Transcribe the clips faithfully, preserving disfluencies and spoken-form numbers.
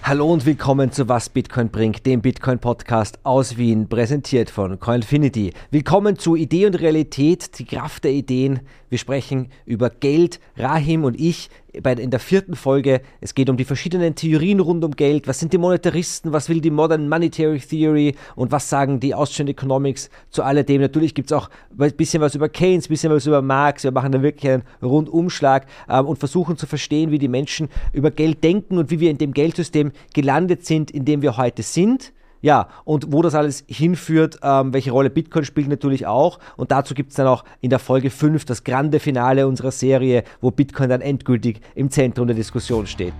Hallo und willkommen zu Was Bitcoin bringt, dem Bitcoin-Podcast aus Wien, präsentiert von Coinfinity. Willkommen zu Idee und Realität, die Kraft der Ideen. Wir sprechen über Geld, Rahim und ich, bei, in der vierten Folge. Es geht um die verschiedenen Theorien rund um Geld. Was sind die Monetaristen? Was will die Modern Monetary Theory? Und was sagen die Austrian Economics zu alledem? Natürlich gibt es auch ein bisschen was über Keynes, ein bisschen was über Marx. Wir machen da wirklich einen Rundumschlag ähm, und versuchen zu verstehen, wie die Menschen über Geld denken und wie wir in dem Geldsystem gelandet sind, in dem wir heute sind. Ja, und wo das alles hinführt, ähm, welche Rolle Bitcoin spielt natürlich auch. Und dazu gibt es dann auch in der Folge fünf das grande Finale unserer Serie, wo Bitcoin dann endgültig im Zentrum der Diskussion steht.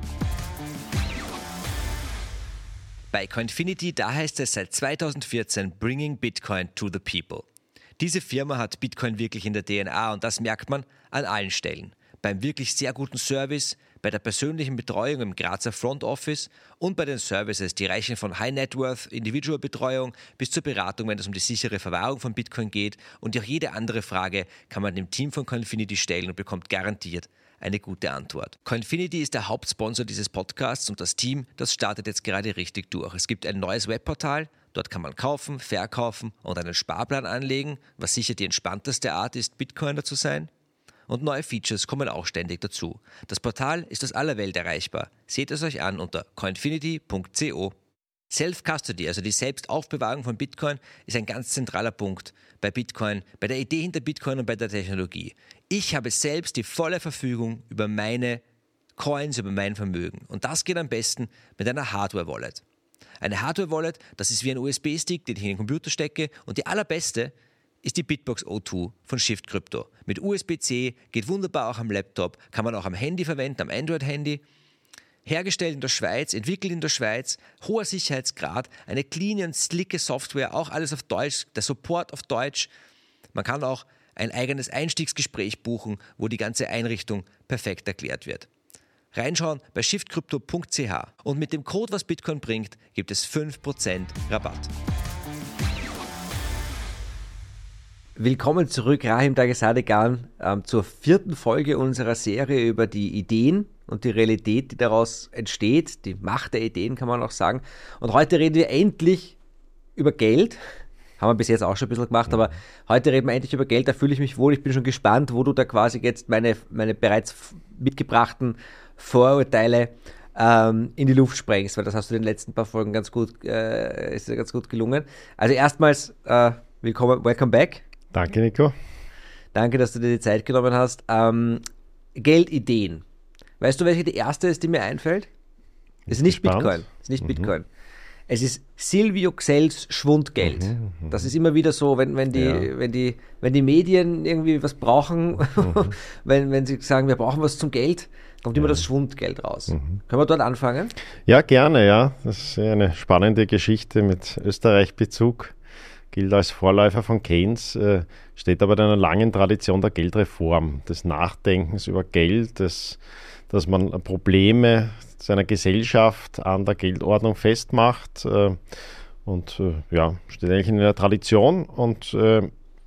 Bei Coinfinity, da heißt es seit zweitausendvierzehn Bringing Bitcoin to the People. Diese Firma hat Bitcoin wirklich in der D N A und das merkt man an allen Stellen. Beim wirklich sehr guten Service, bei der persönlichen Betreuung im Grazer Front Office und bei den Services, die reichen von High-Net-Worth-Individual-Betreuung bis zur Beratung, wenn es um die sichere Verwahrung von Bitcoin geht, und auch jede andere Frage kann man dem Team von Coinfinity stellen und bekommt garantiert eine gute Antwort. Coinfinity ist der Hauptsponsor dieses Podcasts und das Team, das startet jetzt gerade richtig durch. Es gibt ein neues Webportal, dort kann man kaufen, verkaufen und einen Sparplan anlegen, was sicher die entspannteste Art ist, Bitcoiner zu sein. Und neue Features kommen auch ständig dazu. Das Portal ist aus aller Welt erreichbar. Seht es euch an unter coinfinity punkt co. Self-Custody, also die Selbstaufbewahrung von Bitcoin, ist ein ganz zentraler Punkt bei Bitcoin, bei der Idee hinter Bitcoin und bei der Technologie. Ich habe selbst die volle Verfügung über meine Coins, über mein Vermögen. Und das geht am besten mit einer Hardware-Wallet. Eine Hardware-Wallet, das ist wie ein U S B-Stick, den ich in den Computer stecke, und die allerbeste ist die Bitbox O zwei von Shift Crypto. Mit U S B C, geht wunderbar auch am Laptop, kann man auch am Handy verwenden, am Android-Handy. Hergestellt in der Schweiz, entwickelt in der Schweiz, hoher Sicherheitsgrad, eine clean und slicke Software, auch alles auf Deutsch, der Support auf Deutsch. Man kann auch ein eigenes Einstiegsgespräch buchen, wo die ganze Einrichtung perfekt erklärt wird. Reinschauen bei shift crypto punkt c h und mit dem Code, was Bitcoin bringt, gibt es fünf Prozent Rabatt. Willkommen zurück, Rahim Dagesadegan, ähm, zur vierten Folge unserer Serie über die Ideen und die Realität, die daraus entsteht, die Macht der Ideen, kann man auch sagen. Und heute reden wir endlich über Geld. Haben wir bis jetzt auch schon ein bisschen gemacht, aber heute reden wir endlich über Geld, da fühle ich mich wohl. Ich bin schon gespannt, wo du da quasi jetzt meine, meine bereits mitgebrachten Vorurteile ähm, in die Luft sprengst, weil das hast du in den letzten paar Folgen ganz gut, äh, ist ganz gut gelungen. Also erstmals, äh, willkommen, welcome back. Danke, Nico. Danke, dass du dir die Zeit genommen hast. Ähm, Geldideen. Weißt du, welche die erste ist, die mir einfällt? Es ist nicht Gespannt. Bitcoin. Es ist nicht Mhm. Bitcoin. Es ist Silvio Xels Schwundgeld. Mhm, mhm. Das ist immer wieder so, wenn, wenn, die, Ja. wenn, die, wenn die Medien irgendwie was brauchen, Mhm. wenn, wenn sie sagen, wir brauchen was zum Geld, kommt immer das Schwundgeld raus. Mhm. Können wir dort anfangen? Ja, gerne, ja. Das ist eine spannende Geschichte mit Österreich-Bezug. Gilt als Vorläufer von Keynes, äh, steht aber in einer langen Tradition der Geldreform, des Nachdenkens über Geld, des, dass man Probleme seiner Gesellschaft an der Geldordnung festmacht äh, und äh, ja, steht eigentlich in der Tradition und äh,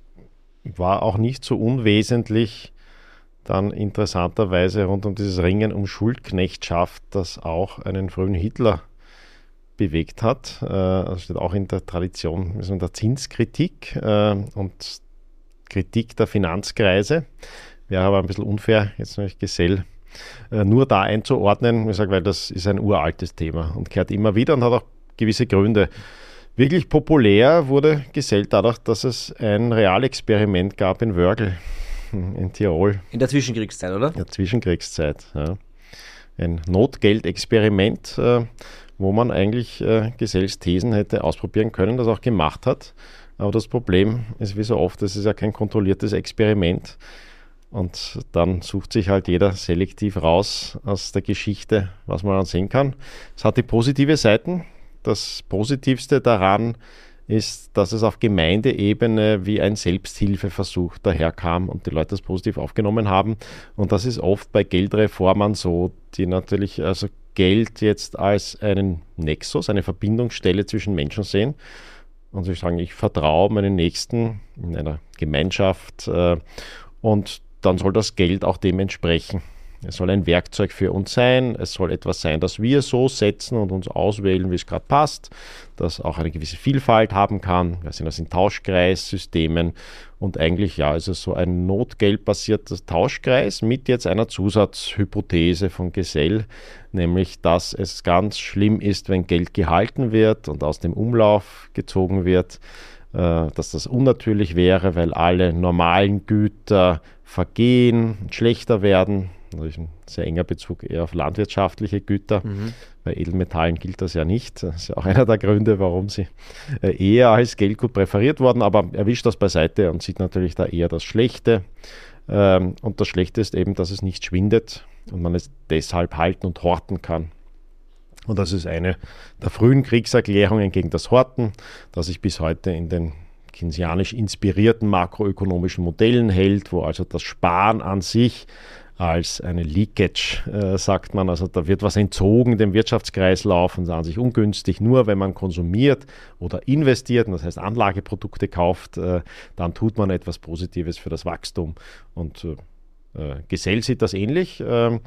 war auch nicht so unwesentlich dann interessanterweise rund um dieses Ringen um Schuldknechtschaft, das auch einen frühen Hitler bewegt hat. Das steht auch in der Tradition der Zinskritik äh, und Kritik der Finanzkreise. Wäre aber ein bisschen unfair, jetzt nämlich Gesell, äh, nur da einzuordnen, ich sage, weil das ist ein uraltes Thema und kehrt immer wieder und hat auch gewisse Gründe. Wirklich populär wurde Gesell dadurch, dass es ein Realexperiment gab in Wörgl in Tirol. In der Zwischenkriegszeit, oder? In der Zwischenkriegszeit, ja. Ein Notgeldexperiment, äh, wo man eigentlich äh, Gesells Thesen hätte ausprobieren können, das auch gemacht hat. Aber das Problem ist wie so oft, es ist ja kein kontrolliertes Experiment. Und dann sucht sich halt jeder selektiv raus aus der Geschichte, was man dann sehen kann. Es hat die positive Seiten. Das Positivste daran ist, dass es auf Gemeindeebene wie ein Selbsthilfeversuch daherkam und die Leute das positiv aufgenommen haben. Und das ist oft bei Geldreformern so, die natürlich also Geld jetzt als einen Nexus, eine Verbindungsstelle zwischen Menschen sehen und sie sagen, ich vertraue meinen Nächsten in einer Gemeinschaft äh, und dann soll das Geld auch dem entsprechen. Es soll ein Werkzeug für uns sein. Es soll etwas sein, das wir so setzen und uns auswählen, wie es gerade passt, das auch eine gewisse Vielfalt haben kann. Wir sind das in Tauschkreissystemen und eigentlich ja, ist es so ein notgeldbasierter Tauschkreis mit jetzt einer Zusatzhypothese von Gesell, nämlich, dass es ganz schlimm ist, wenn Geld gehalten wird und aus dem Umlauf gezogen wird, dass das unnatürlich wäre, weil alle normalen Güter vergehen, schlechter werden. Natürlich ein sehr enger Bezug eher auf landwirtschaftliche Güter. Mhm. Bei Edelmetallen gilt das ja nicht. Das ist ja auch einer der Gründe, warum sie eher als Geldgut präferiert wurden. Aber er wischt das beiseite und sieht natürlich da eher das Schlechte. Und das Schlechte ist eben, dass es nicht schwindet und man es deshalb halten und horten kann. Und das ist eine der frühen Kriegserklärungen gegen das Horten, das sich bis heute in den keynesianisch inspirierten makroökonomischen Modellen hält, wo also das Sparen an sich als eine Leakage, äh, sagt man, also da wird was entzogen dem Wirtschaftskreislauf und ist an sich ungünstig. Nur wenn man konsumiert oder investiert, das heißt Anlageprodukte kauft, äh, dann tut man etwas Positives für das Wachstum. Und äh, Gesell sieht das ähnlich. Ähm,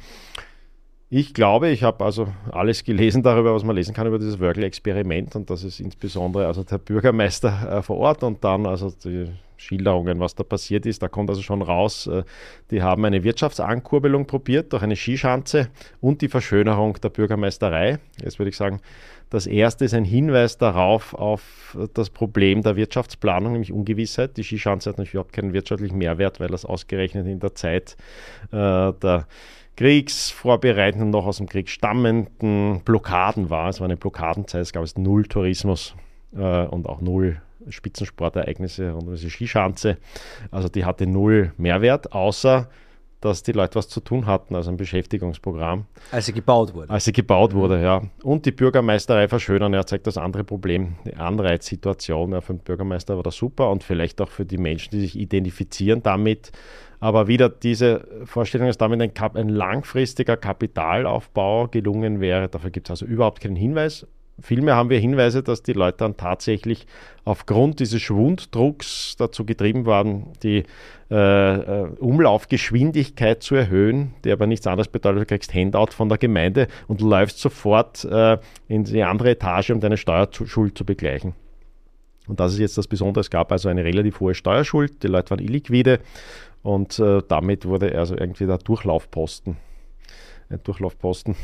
Ich glaube, ich habe also alles gelesen darüber, was man lesen kann über dieses Wörgl-Experiment, und das ist insbesondere also der Bürgermeister äh, vor Ort und dann also die Schilderungen, was da passiert ist. Da kommt also schon raus, äh, die haben eine Wirtschaftsankurbelung probiert durch eine Skischanze und die Verschönerung der Bürgermeisterei. Jetzt würde ich sagen, das erste ist ein Hinweis darauf, auf das Problem der Wirtschaftsplanung, nämlich Ungewissheit. Die Skischanze hat natürlich überhaupt keinen wirtschaftlichen Mehrwert, weil das ausgerechnet in der Zeit äh, der kriegsvorbereitenden, noch aus dem Krieg stammenden Blockaden war. Es war eine Blockadenzeit, es gab es null Tourismus äh, und auch null Spitzensportereignisse rund um diese Skischanze. Also die hatte null Mehrwert, außer dass die Leute was zu tun hatten, also ein Beschäftigungsprogramm. Als sie gebaut wurde. Als sie gebaut mhm. wurde, ja. Und die Bürgermeisterei verschönern, er zeigt das andere Problem, die Anreizsituation. Ja, für den Bürgermeister war das super und vielleicht auch für die Menschen, die sich identifizieren damit. Aber wieder diese Vorstellung, dass damit ein, Kap- ein langfristiger Kapitalaufbau gelungen wäre, dafür gibt es also überhaupt keinen Hinweis. Vielmehr haben wir Hinweise, dass die Leute dann tatsächlich aufgrund dieses Schwunddrucks dazu getrieben waren, die äh, Umlaufgeschwindigkeit zu erhöhen, die aber nichts anderes bedeutet, du kriegst Handout von der Gemeinde und läufst sofort äh, in die andere Etage, um deine Steuerschuld zu begleichen. Und das ist jetzt das Besondere. Es gab also eine relativ hohe Steuerschuld, die Leute waren illiquide und äh, damit wurde also irgendwie der Durchlaufposten Durchlaufposten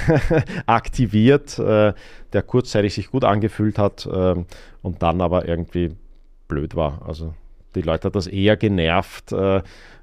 aktiviert, äh, der kurzzeitig sich gut angefühlt hat äh, und dann aber irgendwie blöd war. Also die Leute hat das eher genervt, äh, äh,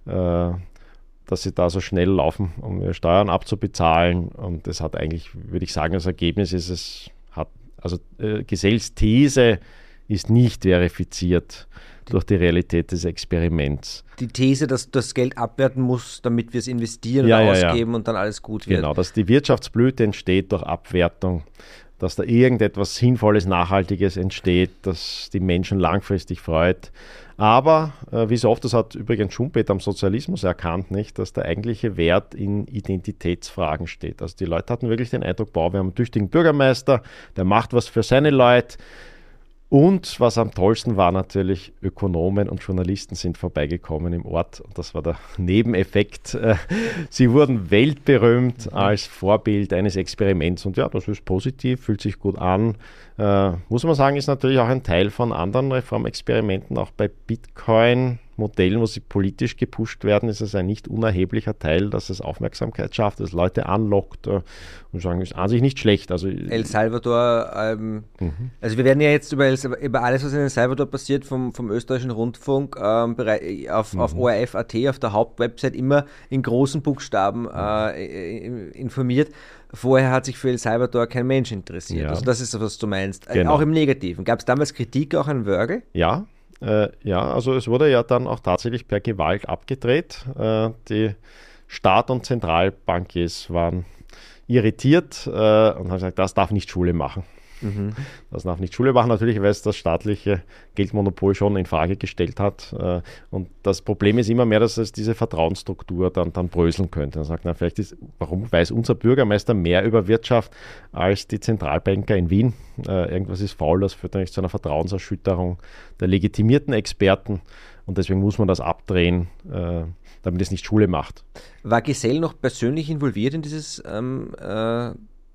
dass sie da so schnell laufen, um ihre Steuern abzubezahlen, und das hat eigentlich, würde ich sagen, das Ergebnis ist, es hat, also äh, Gesells These ist nicht verifiziert durch die Realität des Experiments. Die These, dass das Geld abwerten muss, damit wir es investieren ja, oder ja, ausgeben ja. und dann alles gut wird. Genau, dass die Wirtschaftsblüte entsteht durch Abwertung, dass da irgendetwas Sinnvolles, Nachhaltiges entsteht, das die Menschen langfristig freut. Aber, äh, wie so oft, das hat übrigens Schumpeter am Sozialismus erkannt, nicht, dass der eigentliche Wert in Identitätsfragen steht. Also die Leute hatten wirklich den Eindruck, boah, wir haben einen tüchtigen Bürgermeister, der macht was für seine Leute. Und was am tollsten war natürlich, Ökonomen und Journalisten sind vorbeigekommen im Ort. Und das war der Nebeneffekt. Sie wurden weltberühmt mhm. als Vorbild eines Experiments. Und ja, das ist positiv, fühlt sich gut an. Äh, muss man sagen, ist natürlich auch ein Teil von anderen Reformexperimenten. Auch bei Bitcoin-Modellen, wo sie politisch gepusht werden, ist es ein nicht unerheblicher Teil, dass es Aufmerksamkeit schafft, dass Leute anlockt. Äh, und sagen, ist an sich nicht schlecht. Also, El Salvador, ähm, mhm. also wir werden ja jetzt über, El, über alles, was in El Salvador passiert, vom, vom österreichischen Rundfunk ähm, auf, mhm. auf O R F Punkt A T, auf der Hauptwebsite, immer in großen Buchstaben äh, informiert. Vorher hat sich für El Salvador kein Mensch interessiert. Ja. Also das ist, was du meinst. Genau. Auch im Negativen. Gab es damals Kritik auch an Wörgl? Ja, äh, ja, also es wurde ja dann auch tatsächlich per Gewalt abgedreht. Äh, die Staat- und Zentralbankiers waren irritiert äh, und haben gesagt, das darf nicht Schule machen. Mhm. Das darf nicht Schule machen, natürlich, weil es das staatliche Geldmonopol schon in Frage gestellt hat. Äh, und das Problem ist immer mehr, dass es diese Vertrauensstruktur dann, dann bröseln könnte. Man sagt, na, vielleicht ist, warum weiß unser Bürgermeister mehr über Wirtschaft als die Zentralbanker in Wien? Äh, irgendwas ist faul, das führt eigentlich zu einer Vertrauenserschütterung der legitimierten Experten. und deswegen muss man das abdrehen, äh, damit es nicht Schule macht. War Gesell noch persönlich involviert in dieses ähm, äh,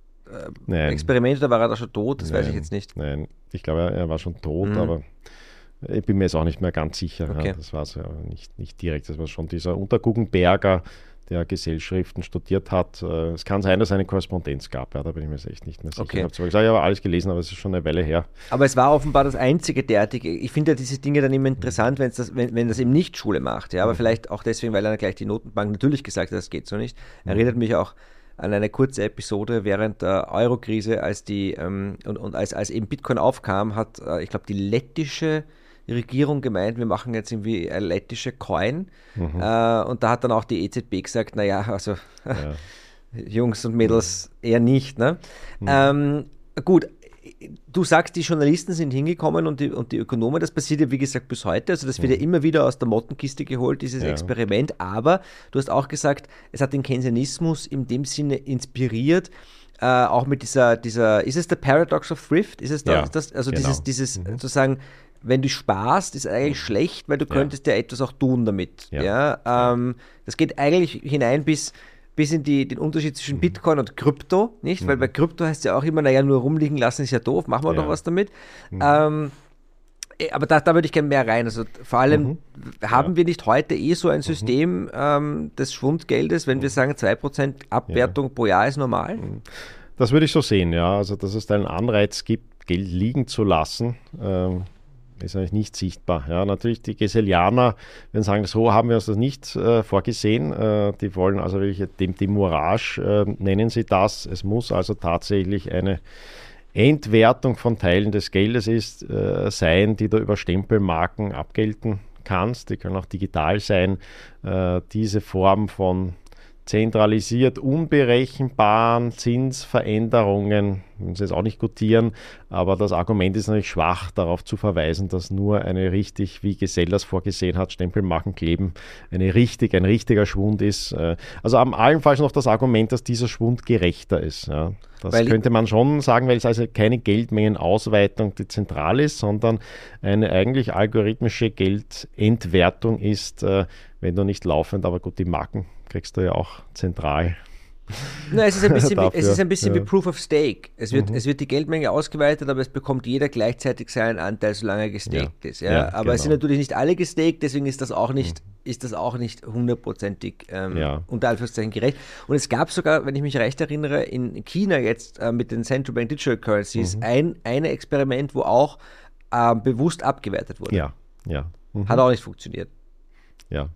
Nein. Experiment oder war er da schon tot? Das Nein, weiß ich jetzt nicht. Nein, ich glaube, er war schon tot, mhm. aber ich bin mir jetzt auch nicht mehr ganz sicher. Okay. Ja, das war es ja nicht, nicht direkt. Das war schon dieser Unterguggenberger, der Gesellschriften studiert hat. Es kann sein, dass es eine Korrespondenz gab, ja, da bin ich mir jetzt echt nicht mehr sicher. Okay. Ich habe zwar gesagt, ich habe alles gelesen, aber es ist schon eine Weile her. Aber es war offenbar das einzige derartige. Ich finde ja diese Dinge dann immer interessant, wenn's das, wenn, wenn das eben nicht Schule macht. Ja, aber mhm. vielleicht auch deswegen, weil er gleich die Notenbank natürlich gesagt hat, das geht so nicht. Mhm. Erinnert mich auch an eine kurze Episode während der Euro-Krise, als die ähm, und, und als, als eben Bitcoin aufkam, hat, äh, ich glaube, die lettische Regierung gemeint, wir machen jetzt irgendwie eine lettische Coin. Mhm. Äh, und da hat dann auch die E Z B gesagt, naja, also ja. Jungs und Mädels mhm. eher nicht. Ne? Mhm. Ähm, gut, du sagst, die Journalisten sind hingekommen und die, und die Ökonomen, das passiert ja wie gesagt bis heute, also das wird mhm. ja immer wieder aus der Mottenkiste geholt, dieses ja. Experiment, aber du hast auch gesagt, es hat den Keynesianismus in dem Sinne inspiriert, äh, auch mit dieser, dieser, ist es der Paradox of Thrift? Ist es da, ja, ist das, also genau. dieses, dieses mhm. sozusagen, wenn du sparst, ist eigentlich schlecht, weil du könntest ja, ja etwas auch tun damit. Ja. Ja, ähm, das geht eigentlich hinein bis bis in die, den Unterschied zwischen Bitcoin und Krypto, nicht? Mhm. Weil bei Krypto heißt es ja auch immer, naja, nur rumliegen lassen ist ja doof, machen wir ja. doch was damit. Mhm. Ähm, aber da, da würde ich gerne mehr rein. Also vor allem mhm. haben ja. wir nicht heute eh so ein System mhm. ähm, des Schwundgeldes, wenn wir sagen, zwei Prozent Abwertung ja. pro Jahr ist normal? Das würde ich so sehen, ja. Also dass es da einen Anreiz gibt, Geld liegen zu lassen, ähm, ist eigentlich nicht sichtbar. Ja, natürlich die Gesellianer werden sagen, so haben wir uns das nicht äh, vorgesehen. Äh, die wollen also wirklich dem Demourage, äh, nennen sie das. Es muss also tatsächlich eine Entwertung von Teilen des Geldes ist, äh, sein, die du über Stempelmarken abgelten kannst. Die können auch digital sein. Äh, diese Form von zentralisiert unberechenbaren Zinsveränderungen, müssen Sie jetzt auch nicht gutieren, aber das Argument ist natürlich schwach, darauf zu verweisen, dass nur eine richtig, wie Gesell das vorgesehen hat, Stempelmarken kleben, eine richtig, ein richtiger Schwund ist. Also am allenfalls noch das Argument, dass dieser Schwund gerechter ist. Ja. Das weil könnte man schon sagen, weil es also keine Geldmengenausweitung, die zentral ist, sondern eine eigentlich algorithmische Geldentwertung ist, wenn du nicht laufend, aber gut, die Marken kriegst du ja auch zentral. Na, es ist ein bisschen, wie, es ist ein bisschen ja. wie Proof of Stake. Es wird, mhm. es wird die Geldmenge ausgeweitet, aber es bekommt jeder gleichzeitig seinen Anteil, solange er gestaked ja. ist. Ja? Ja, aber genau. es sind natürlich nicht alle gestaked, deswegen ist das auch nicht, mhm. ist das auch nicht hundertprozentig ähm, ja. unter Anführungszeichen gerecht. Und es gab sogar, wenn ich mich recht erinnere, in China jetzt äh, mit den Central Bank Digital Currencies mhm. ein eine Experiment, wo auch äh, bewusst abgewertet wurde. Ja, ja. Mhm. Hat auch nicht funktioniert. Ja.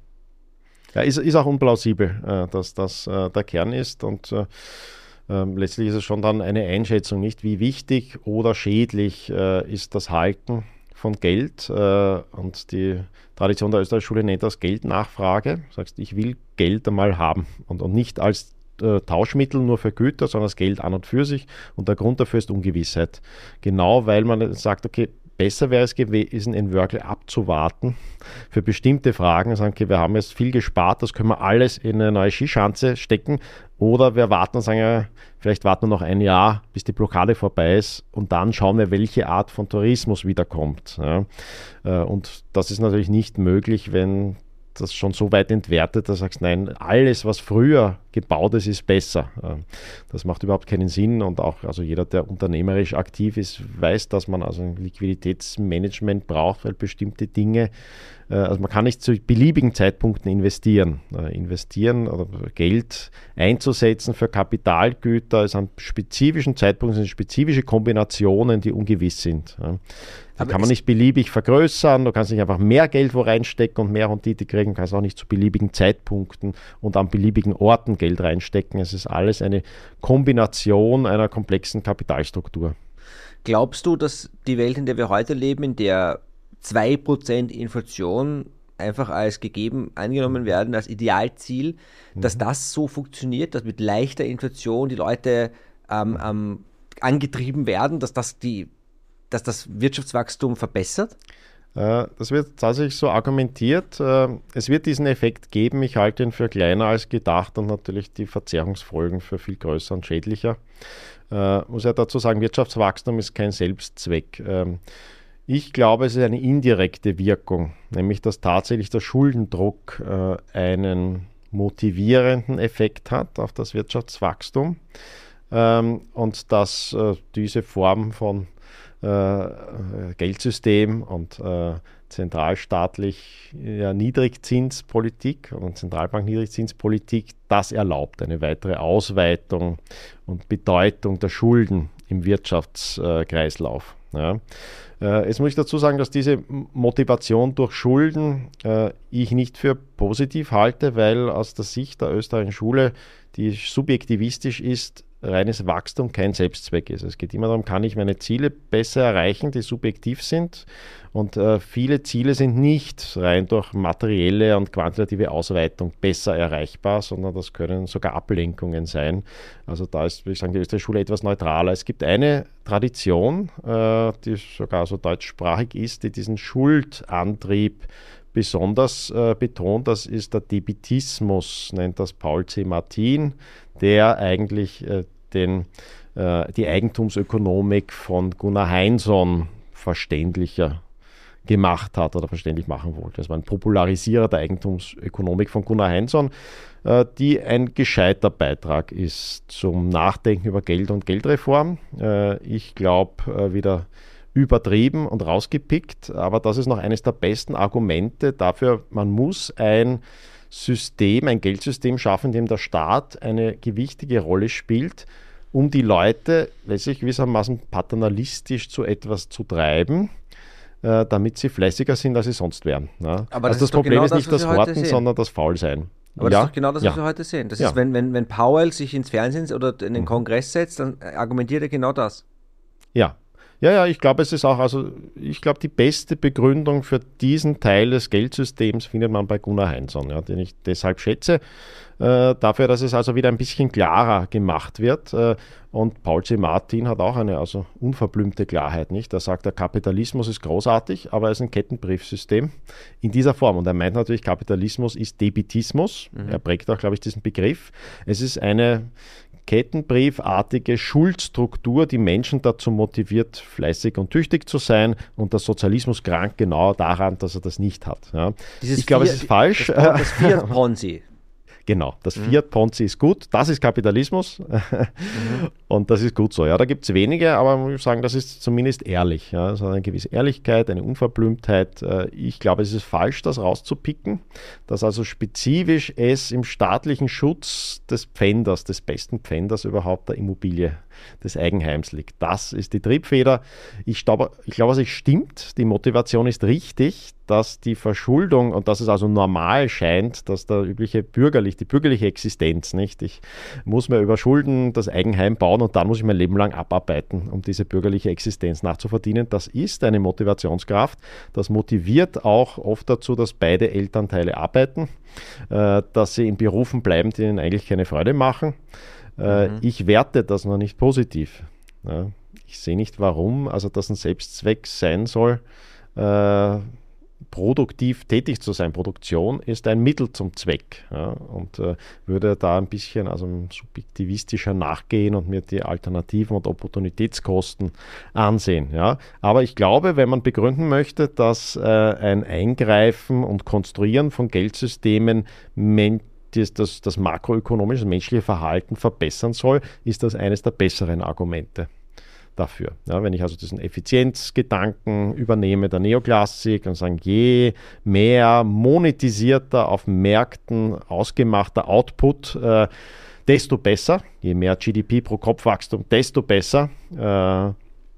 Ja, ist, ist auch unplausibel, äh, dass das äh, der Kern ist und äh, äh, letztlich ist es schon dann eine Einschätzung, nicht wie wichtig oder schädlich äh, ist das Halten von Geld äh, und die Tradition der Österreich-Schule nennt das Geldnachfrage. Du sagst, ich will Geld einmal haben und, und nicht als äh, Tauschmittel nur für Güter, sondern das Geld an und für sich und der Grund dafür ist Ungewissheit. Genau, weil man sagt, okay, besser wäre es gewesen, in Wörgl abzuwarten für bestimmte Fragen. Sagen, okay, wir haben jetzt viel gespart, das können wir alles in eine neue Skischanze stecken. Oder wir warten und sagen, ja, vielleicht warten wir noch ein Jahr, bis die Blockade vorbei ist und dann schauen wir, welche Art von Tourismus wiederkommt. Ja. Und das ist natürlich nicht möglich, wenn das schon so weit entwertet, dass du sagst, nein, alles, was früher gebaut ist, ist besser. Das macht überhaupt keinen Sinn und auch also jeder, der unternehmerisch aktiv ist, weiß, dass man also ein Liquiditätsmanagement braucht, weil bestimmte Dinge, also man kann nicht zu beliebigen Zeitpunkten investieren. Investieren oder Geld einzusetzen für Kapitalgüter ist an spezifischen Zeitpunkten sind spezifische Kombinationen, die ungewiss sind. Da kann man nicht beliebig vergrößern, du kannst nicht einfach mehr Geld wo reinstecken und mehr Rendite kriegen, du kannst auch nicht zu beliebigen Zeitpunkten und an beliebigen Orten Geld reinstecken. Es ist alles eine Kombination einer komplexen Kapitalstruktur. Glaubst du, dass die Welt, in der wir heute leben, in der zwei Prozent Inflation einfach als gegeben angenommen werden, als Idealziel, mhm. dass das so funktioniert, dass mit leichter Inflation die Leute ähm, ähm, angetrieben werden, dass das die dass das Wirtschaftswachstum verbessert? Das wird tatsächlich so argumentiert. Es wird diesen Effekt geben. Ich halte ihn für kleiner als gedacht und natürlich die Verzerrungsfolgen für viel größer und schädlicher. Ich muss ja dazu sagen, Wirtschaftswachstum ist kein Selbstzweck. Ich glaube, es ist eine indirekte Wirkung, nämlich dass tatsächlich der Schuldendruck äh, einen motivierenden Effekt hat auf das Wirtschaftswachstum ähm, und dass äh, diese Form von äh, Geldsystem und äh, zentralstaatlich ja, Niedrigzinspolitik und Zentralbank-Niedrigzinspolitik das erlaubt, eine weitere Ausweitung und Bedeutung der Schulden im Wirtschaftskreislauf. Ja. Äh, jetzt muss ich dazu sagen, dass diese Motivation durch Schulden äh, ich nicht für positiv halte, weil aus der Sicht der österreichischen Schule, die subjektivistisch ist, reines Wachstum kein Selbstzweck ist. Es geht immer darum, kann ich meine Ziele besser erreichen, die subjektiv sind. Und äh, viele Ziele sind nicht rein durch materielle und quantitative Ausweitung besser erreichbar, sondern das können sogar Ablenkungen sein. Also da ist, würde ich sagen, die österreichische Schule etwas neutraler. Es gibt eine Tradition, äh, die sogar so deutschsprachig ist, die diesen Schuldantrieb besonders äh, betont. Das ist der Debitismus, nennt das Paul C. Martin, der eigentlich äh, den, äh, die Eigentumsökonomik von Gunnar Heinsohn verständlicher gemacht hat oder verständlich machen wollte. Das war ein Popularisierer der Eigentumsökonomik von Gunnar Heinsohn, äh, die ein gescheiter Beitrag ist zum Nachdenken über Geld und Geldreform. Äh, ich glaube, äh, wieder übertrieben und rausgepickt, aber das ist noch eines der besten Argumente dafür, man muss ein System, ein Geldsystem schaffen, in dem der Staat eine gewichtige Rolle spielt, um die Leute letztlich gewissermaßen paternalistisch zu etwas zu treiben, äh, damit sie fleißiger sind, als sie sonst wären. Ja. Aber also das, das Problem genau ist nicht das, das Horten, sondern das Faulsein. Aber ja? das ist doch genau das, was ja. wir heute sehen. Das ja. ist, wenn, wenn, wenn Powell sich ins Fernsehen oder in den Kongress setzt, dann argumentiert er genau das. Ja. Ja, ja, ich glaube, es ist auch, also ich glaube, die beste Begründung für diesen Teil des Geldsystems findet man bei Gunnar Heinsohn, ja, den ich deshalb schätze, äh, dafür, dass es also wieder ein bisschen klarer gemacht wird. Äh, und Paul C. Martin hat auch eine also unverblümte Klarheit, nicht? Er sagt, der Kapitalismus ist großartig, aber er ist ein Kettenbriefsystem in dieser Form. Und er meint natürlich, Kapitalismus ist Debitismus. Mhm. Er prägt auch, glaube ich, diesen Begriff. Es ist eine kettenbriefartige Schuldstruktur, die Menschen dazu motiviert, fleißig und tüchtig zu sein, und der Sozialismus krankt genau daran, dass er das nicht hat. Ja. Ich glaube, es ist falsch. Das, das Fiat Ponzi. Genau, das mhm. Fiat Ponzi ist gut, das ist Kapitalismus mhm. und das ist gut so. Ja, da gibt es wenige, aber man muss sagen, das ist zumindest ehrlich. Ja. Es hat eine gewisse Ehrlichkeit, eine Unverblümtheit. Ich glaube, es ist falsch, das rauszupicken, dass also spezifisch es im staatlichen Schutz des Pfänders, des besten Pfänders überhaupt der Immobilie, des Eigenheims liegt. Das ist die Triebfeder. Ich glaube, ich glaube, es stimmt, die Motivation ist richtig, dass die Verschuldung, und dass es also normal scheint, dass der übliche bürgerlich, die bürgerliche Existenz, nicht? Ich muss mir über Schulden das Eigenheim bauen und dann muss ich mein Leben lang abarbeiten, um diese bürgerliche Existenz nachzuverdienen. Das ist eine Motivationskraft. Das motiviert auch oft dazu, dass beide Elternteile arbeiten, äh, dass sie in Berufen bleiben, die ihnen eigentlich keine Freude machen. Äh, mhm. Ich werte das noch nicht positiv. Ja, ich sehe nicht, warum, also das ein Selbstzweck sein soll, äh, produktiv tätig zu sein. Produktion ist ein Mittel zum Zweck, ja, und äh, würde da ein bisschen also subjektivistischer nachgehen und mir die Alternativen und Opportunitätskosten ansehen. Ja. Aber ich glaube, wenn man begründen möchte, dass äh, ein Eingreifen und Konstruieren von Geldsystemen men- das, das, das makroökonomische, menschliche Verhalten verbessern soll, ist das eines der besseren Argumente dafür. Ja, wenn ich also diesen Effizienzgedanken übernehme, der Neoklassik, und sagen, je mehr monetisierter auf Märkten ausgemachter Output, äh, desto besser, je mehr G D P pro Kopfwachstum, desto besser, äh,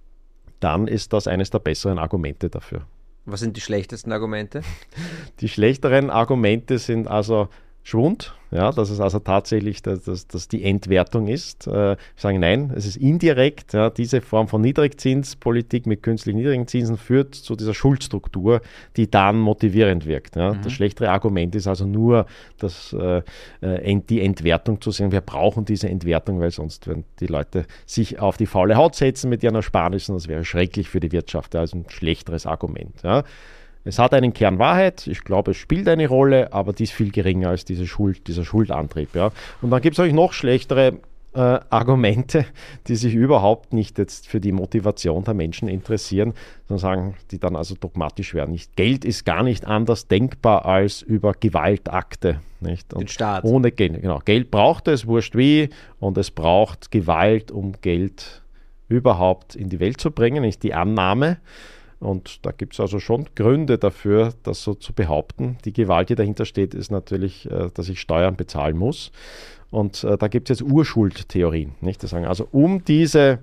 dann ist das eines der besseren Argumente dafür. Was sind die schlechtesten Argumente? Die schlechteren Argumente sind also Schwund, ja, dass es also tatsächlich dass, dass, dass die Entwertung ist. Äh, sagen, nein, es ist indirekt. Ja, diese Form von Niedrigzinspolitik mit künstlich niedrigen Zinsen führt zu dieser Schuldstruktur, die dann motivierend wirkt. Ja. Mhm. Das schlechtere Argument ist also nur, dass, äh, die Entwertung zu sehen. Wir brauchen diese Entwertung, weil sonst werden die Leute sich auf die faule Haut setzen mit ihren Ersparnissen. Das wäre schrecklich für die Wirtschaft. Also ein schlechteres Argument. Ja. Es hat einen Kern Wahrheit, ich glaube, es spielt eine Rolle, aber die ist viel geringer als diese Schuld, dieser Schuldantrieb. Ja. Und dann gibt es natürlich noch schlechtere äh, Argumente, die sich überhaupt nicht jetzt für die Motivation der Menschen interessieren, sondern sagen, die dann also dogmatisch werden. Nicht? Geld ist gar nicht anders denkbar als über Gewaltakte. Nicht? Und den Staat. Ohne Geld, genau. Geld braucht es, wurscht wie, und es braucht Gewalt, um Geld überhaupt in die Welt zu bringen, nicht die Annahme. Und da gibt es also schon Gründe dafür, das so zu behaupten. Die Gewalt, die dahinter steht, ist natürlich, äh, dass ich Steuern bezahlen muss. Und äh, da gibt es jetzt Urschuldtheorien. Nicht? Das sagen, also um diese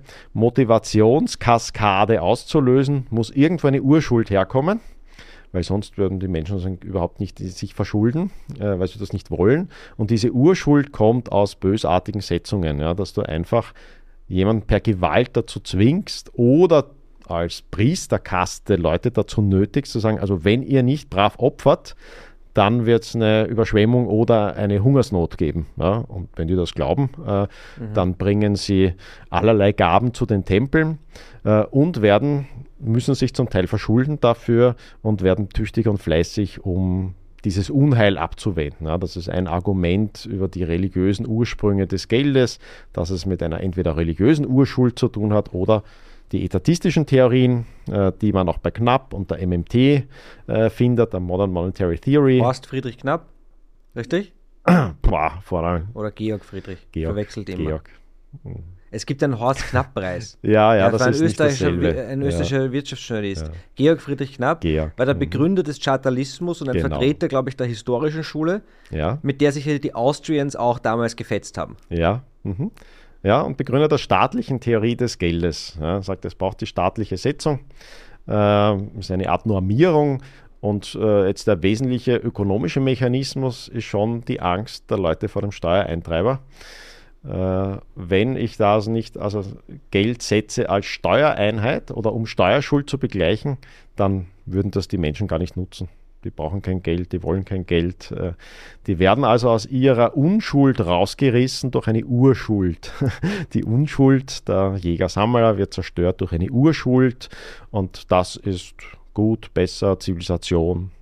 Motivationskaskade auszulösen, muss irgendwo eine Urschuld herkommen, weil sonst würden die Menschen sagen, überhaupt nicht sich verschulden, äh, weil sie das nicht wollen. Und diese Urschuld kommt aus bösartigen Setzungen, ja, dass du einfach jemanden per Gewalt dazu zwingst oder als Priesterkaste Leute dazu nötigst, zu sagen, also wenn ihr nicht brav opfert, dann wird es eine Überschwemmung oder eine Hungersnot geben. Ja? Und wenn die das glauben, äh, mhm. dann bringen sie allerlei Gaben zu den Tempeln äh, und werden, müssen sich zum Teil verschulden dafür und werden tüchtig und fleißig, um dieses Unheil abzuwenden. Ja? Das ist ein Argument über die religiösen Ursprünge des Geldes, dass es mit einer entweder religiösen Urschuld zu tun hat oder die etatistischen Theorien, äh, die man auch bei Knapp und der M M T äh, findet, der Modern Monetary Theory. Horst Friedrich Knapp, richtig? Boah, vor allem. Oder Georg Friedrich, Georg, verwechselt immer. Georg. Es gibt einen Horst-Knapp-Preis. ja, ja, das ein ist nicht dasselbe. Ein österreichischer ja. Wirtschaftsjournalist. Ja. Georg Friedrich Knapp Georg. war der Begründer des Chartalismus und ein genau. Vertreter, glaube ich, der historischen Schule, ja. mit der sich die Austrians auch damals gefetzt haben. Ja, mhm. Ja, und Begründer der staatlichen Theorie des Geldes. Ja, sagt, es braucht die staatliche Setzung, äh, ist eine Art Normierung und äh, jetzt der wesentliche ökonomische Mechanismus ist schon die Angst der Leute vor dem Steuereintreiber. Äh, wenn ich da also nicht also Geld setze als Steuereinheit oder um Steuerschuld zu begleichen, dann würden das die Menschen gar nicht nutzen. Die brauchen kein Geld, die wollen kein Geld. Die werden also aus ihrer Unschuld rausgerissen durch eine Urschuld. Die Unschuld der Jäger-Sammler wird zerstört durch eine Urschuld und das ist gut, besser, Zivilisation,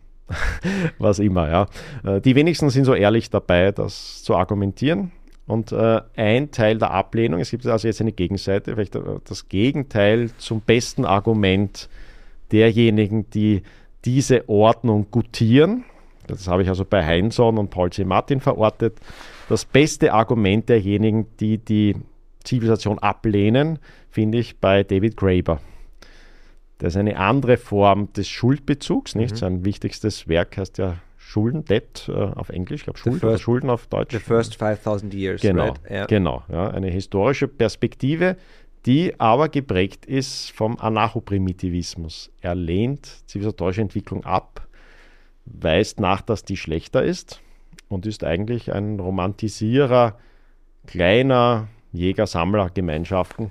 was immer. Ja. Die wenigsten sind so ehrlich dabei, das zu argumentieren. Und äh, ein Teil der Ablehnung, es gibt also jetzt eine Gegenseite, vielleicht das Gegenteil zum besten Argument derjenigen, die diese Ordnung gutieren. Das habe ich also bei Heinsohn und Paul C. Martin verortet. Das beste Argument derjenigen, die die Zivilisation ablehnen, finde ich bei David Graeber. Das ist eine andere Form des Schuldbezugs. Nicht? Mhm. Sein wichtigstes Werk heißt ja Schulden, Debt äh, auf Englisch, ich glaube Schulden, first, Schulden auf Deutsch. The First five thousand Years. Genau, right? yeah. genau ja, eine historische Perspektive, die aber geprägt ist vom Anarchoprimitivismus. Er lehnt zivilisatorische Entwicklung ab, weist nach, dass die schlechter ist und ist eigentlich ein Romantisierer kleiner Jäger-Sammler-Gemeinschaften.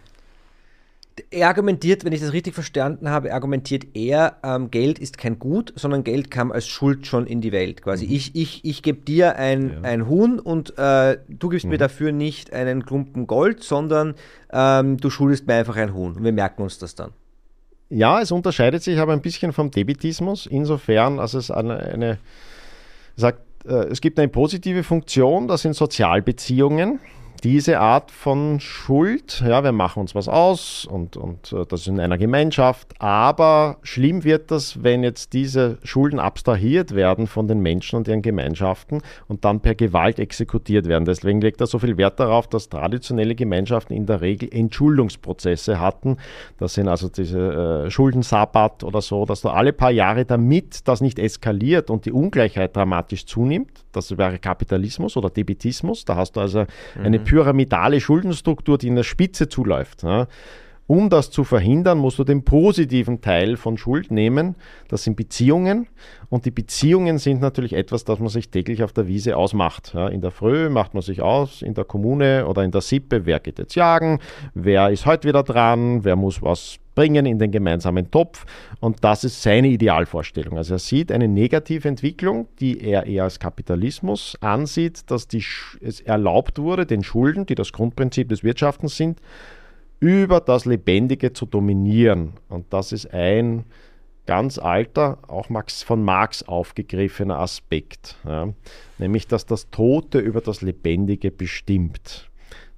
Er argumentiert, wenn ich das richtig verstanden habe, argumentiert er, ähm, Geld ist kein Gut, sondern Geld kam als Schuld schon in die Welt. Quasi mhm. ich, ich, ich gebe dir ein, ja. ein Huhn und äh, du gibst mhm. mir dafür nicht einen Klumpen Gold, sondern ähm, du schuldest mir einfach ein Huhn. Und wir merken uns das dann. Ja, es unterscheidet sich aber ein bisschen vom Debitismus, insofern, als es eine, eine sagt, äh, es gibt eine positive Funktion, das sind Sozialbeziehungen. Diese Art von Schuld, ja, wir machen uns was aus und, und uh, das ist in einer Gemeinschaft, aber schlimm wird das, wenn jetzt diese Schulden abstrahiert werden von den Menschen und ihren Gemeinschaften und dann per Gewalt exekutiert werden. Deswegen legt er so viel Wert darauf, dass traditionelle Gemeinschaften in der Regel Entschuldungsprozesse hatten. Das sind also diese äh, Schuldensabbat oder so, dass du alle paar Jahre, damit das nicht eskaliert und die Ungleichheit dramatisch zunimmt, das wäre Kapitalismus oder Debitismus, da hast du also mhm. eine pyramidale Schuldenstruktur, die in der Spitze zuläuft. Ja. Um das zu verhindern, musst du den positiven Teil von Schuld nehmen. Das sind Beziehungen. Und die Beziehungen sind natürlich etwas, das man sich täglich auf der Wiese ausmacht. Ja, in der Früh macht man sich aus, in der Kommune oder in der Sippe, wer geht jetzt jagen, wer ist heute wieder dran, wer muss was bringen in den gemeinsamen Topf. Und das ist seine Idealvorstellung. Also er sieht eine negative Entwicklung, die er eher als Kapitalismus ansieht, dass die, es erlaubt wurde, den Schulden, die das Grundprinzip des Wirtschaftens sind, über das Lebendige zu dominieren. Und das ist ein ganz alter, auch Marx, von Marx aufgegriffener Aspekt. Ja. Nämlich, dass das Tote über das Lebendige bestimmt.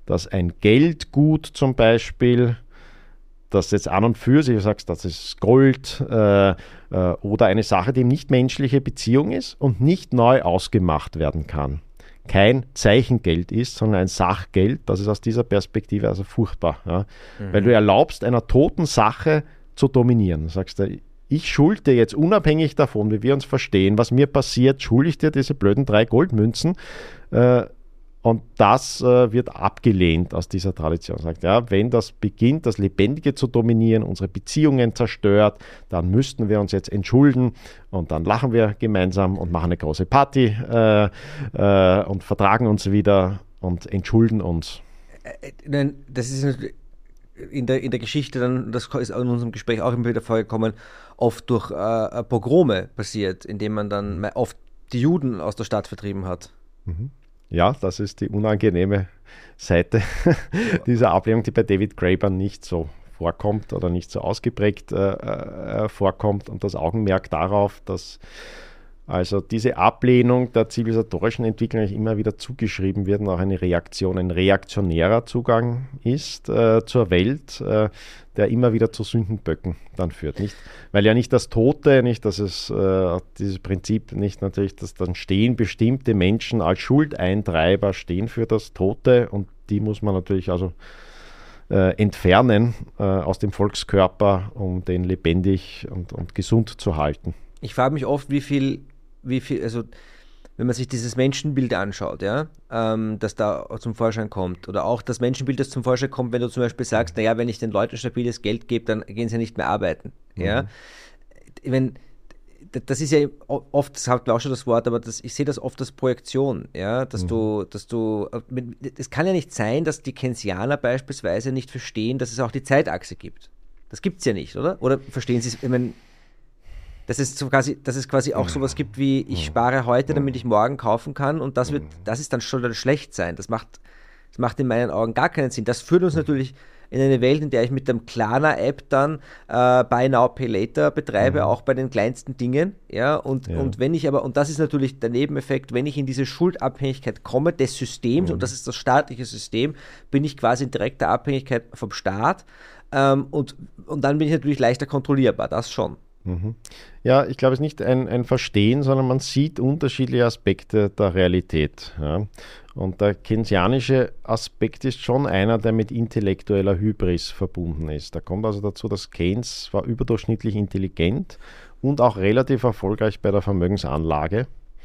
dass ein Geldgut zum Beispiel, das jetzt an und für sich, du sagst, das ist Gold äh, äh, oder eine Sache, die nicht menschliche Beziehung ist und nicht neu ausgemacht werden kann, kein Zeichengeld ist, sondern ein Sachgeld, das ist aus dieser Perspektive also furchtbar. Ja? Mhm. Weil du erlaubst, einer toten Sache zu dominieren. Du sagst, ich schulde dir jetzt unabhängig davon, wie wir uns verstehen, was mir passiert, schulde ich dir diese blöden drei Goldmünzen. Äh, Und das äh, wird abgelehnt aus dieser Tradition. Sagt, ja, wenn das beginnt, das Lebendige zu dominieren, unsere Beziehungen zerstört, dann müssten wir uns jetzt entschulden und dann lachen wir gemeinsam und machen eine große Party äh, äh, und vertragen uns wieder und entschulden uns. Das ist in der, in der Geschichte, dann, das ist in unserem Gespräch auch immer wieder vorgekommen, oft durch äh, Pogrome passiert, indem man dann oft die Juden aus der Stadt vertrieben hat. Mhm. Ja, das ist die unangenehme Seite dieser Ablehnung, die bei David Graeber nicht so vorkommt oder nicht so ausgeprägt äh, äh, vorkommt. Und das Augenmerk darauf, dass also diese Ablehnung der zivilisatorischen Entwicklung immer wieder zugeschrieben wird und auch eine Reaktion, ein reaktionärer Zugang ist äh, zur Welt, äh, der immer wieder zu Sündenböcken dann führt. Nicht? Weil ja nicht das Tote, nicht, dass es äh, dieses Prinzip nicht natürlich, dass dann stehen bestimmte Menschen als Schuldeintreiber stehen für das Tote und die muss man natürlich also äh, entfernen äh, aus dem Volkskörper, um den lebendig und, und gesund zu halten. Ich frage mich oft, wie viel wie viel, also wenn man sich dieses Menschenbild anschaut, ja, ähm, das da zum Vorschein kommt, oder auch das Menschenbild, das zum Vorschein kommt, wenn du zum Beispiel sagst, naja, wenn ich den Leuten stabiles Geld gebe, dann gehen sie nicht mehr arbeiten, mhm. ja, wenn, das ist ja oft, das hat auch schon das Wort, aber das, ich sehe das oft als Projektion, ja, dass mhm. du, dass du, es kann ja nicht sein, dass die Keynesianer beispielsweise nicht verstehen, dass es auch die Zeitachse gibt. Das gibt es ja nicht, oder? Oder verstehen sie es, ich meine, Dass es, so quasi, dass es quasi auch sowas gibt wie, ich spare heute, damit ich morgen kaufen kann und das wird, das ist dann schon dann schlecht sein. Das macht, das macht in meinen Augen gar keinen Sinn. Das führt uns natürlich in eine Welt, in der ich mit dem Klarna-App dann äh, Buy Now, Pay Later betreibe, mhm. auch bei den kleinsten Dingen. Ja, und, ja. und wenn ich aber, und das ist natürlich der Nebeneffekt, wenn ich in diese Schuldabhängigkeit komme des Systems, mhm. und das ist das staatliche System, bin ich quasi in direkter Abhängigkeit vom Staat ähm, und, und dann bin ich natürlich leichter kontrollierbar, das schon. Ja, ich glaube, es ist nicht ein, ein Verstehen, sondern man sieht unterschiedliche Aspekte der Realität. Ja. Und der keynesianische Aspekt ist schon einer, der mit intellektueller Hybris verbunden ist. Da kommt also dazu, dass Keynes war überdurchschnittlich intelligent und auch relativ erfolgreich bei der Vermögensanlage.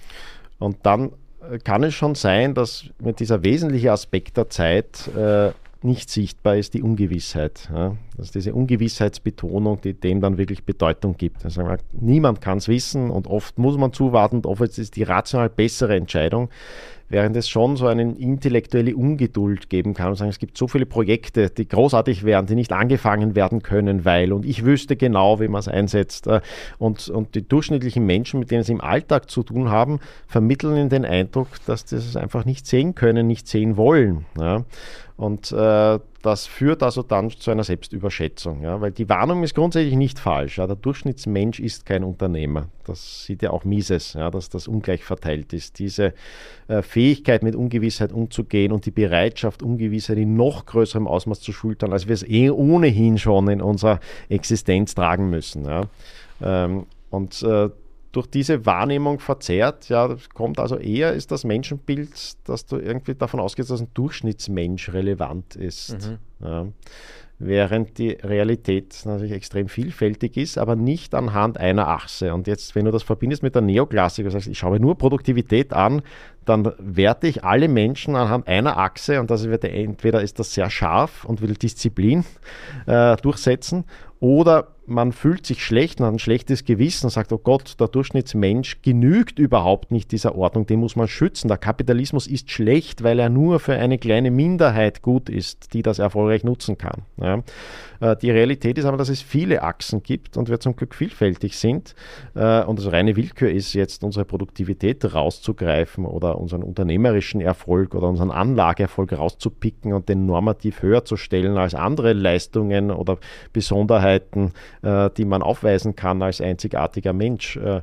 Und dann kann es schon sein, dass mit dieser wesentliche Aspekt der Zeit äh, nicht sichtbar ist, die Ungewissheit. Ja. Das ist diese Ungewissheitsbetonung, die dem dann wirklich Bedeutung gibt. Also niemand kann es wissen und oft muss man zuwarten und oft ist es die rational bessere Entscheidung, während es schon so eine intellektuelle Ungeduld geben kann und sagen, es gibt so viele Projekte, die großartig wären, die nicht angefangen werden können, weil und ich wüsste genau, wie man es einsetzt. Und, und die durchschnittlichen Menschen, mit denen sie im Alltag zu tun haben, vermitteln ihnen den Eindruck, dass sie es einfach nicht sehen können, nicht sehen wollen. Ja. Und äh, das führt also dann zu einer Selbstüberschätzung, ja, weil die Warnung ist grundsätzlich nicht falsch. Ja, der Durchschnittsmensch ist kein Unternehmer. Das sieht ja auch Mises, ja, dass das ungleich verteilt ist. Diese äh, Fähigkeit, mit Ungewissheit umzugehen und die Bereitschaft, Ungewissheit in noch größerem Ausmaß zu schultern, als wir es eh ohnehin schon in unserer Existenz tragen müssen. Ja. Ähm, und äh, durch diese Wahrnehmung verzerrt, ja, kommt also eher, ist das Menschenbild, dass du irgendwie davon ausgehst, dass ein Durchschnittsmensch relevant ist. Mhm. Ja. Während die Realität natürlich extrem vielfältig ist, aber nicht anhand einer Achse. Und jetzt, wenn du das verbindest mit der Neoklassik, das heißt, ich schaue nur Produktivität an, dann werte ich alle Menschen anhand einer Achse und das wird entweder ist das sehr scharf und will Disziplin äh, durchsetzen oder man fühlt sich schlecht und hat ein schlechtes Gewissen und sagt, oh Gott, der Durchschnittsmensch genügt überhaupt nicht dieser Ordnung, den muss man schützen. Der Kapitalismus ist schlecht, weil er nur für eine kleine Minderheit gut ist, die das erfolgreich nutzen kann. Ja. Die Realität ist aber, dass es viele Achsen gibt und wir zum Glück vielfältig sind. Und das reine Willkür ist jetzt, unsere Produktivität rauszugreifen oder unseren unternehmerischen Erfolg oder unseren Anlageerfolg rauszupicken und den normativ höher zu stellen als andere Leistungen oder Besonderheiten, die man aufweisen kann als einzigartiger Mensch.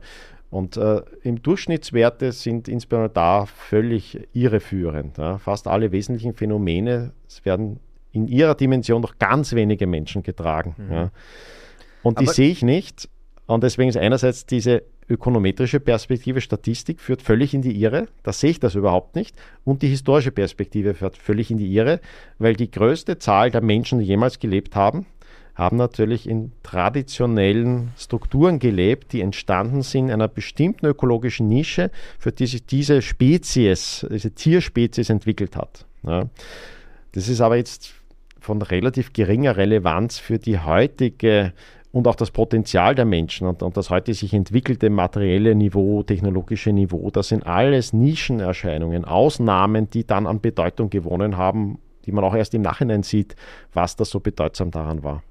Und äh, im Durchschnittswerte sind insbesondere da völlig irreführend. Ja. Fast alle wesentlichen Phänomene werden in ihrer Dimension durch ganz wenige Menschen getragen. Mhm. Ja. Und die sehe ich nicht. Und deswegen ist einerseits diese ökonometrische Perspektive, Statistik, führt völlig in die Irre. Da sehe ich das überhaupt nicht. Und die historische Perspektive führt völlig in die Irre, weil die größte Zahl der Menschen, die jemals gelebt haben, haben natürlich in traditionellen Strukturen gelebt, die entstanden sind in einer bestimmten ökologischen Nische, für die sich diese Spezies, diese Tierspezies entwickelt hat. Ja. Das ist aber jetzt von relativ geringer Relevanz für die heutige und auch das Potenzial der Menschen und, und das heute sich entwickelte materielle Niveau, technologische Niveau. Das sind alles Nischenerscheinungen, Ausnahmen, die dann an Bedeutung gewonnen haben, die man auch erst im Nachhinein sieht, was da so bedeutsam daran war.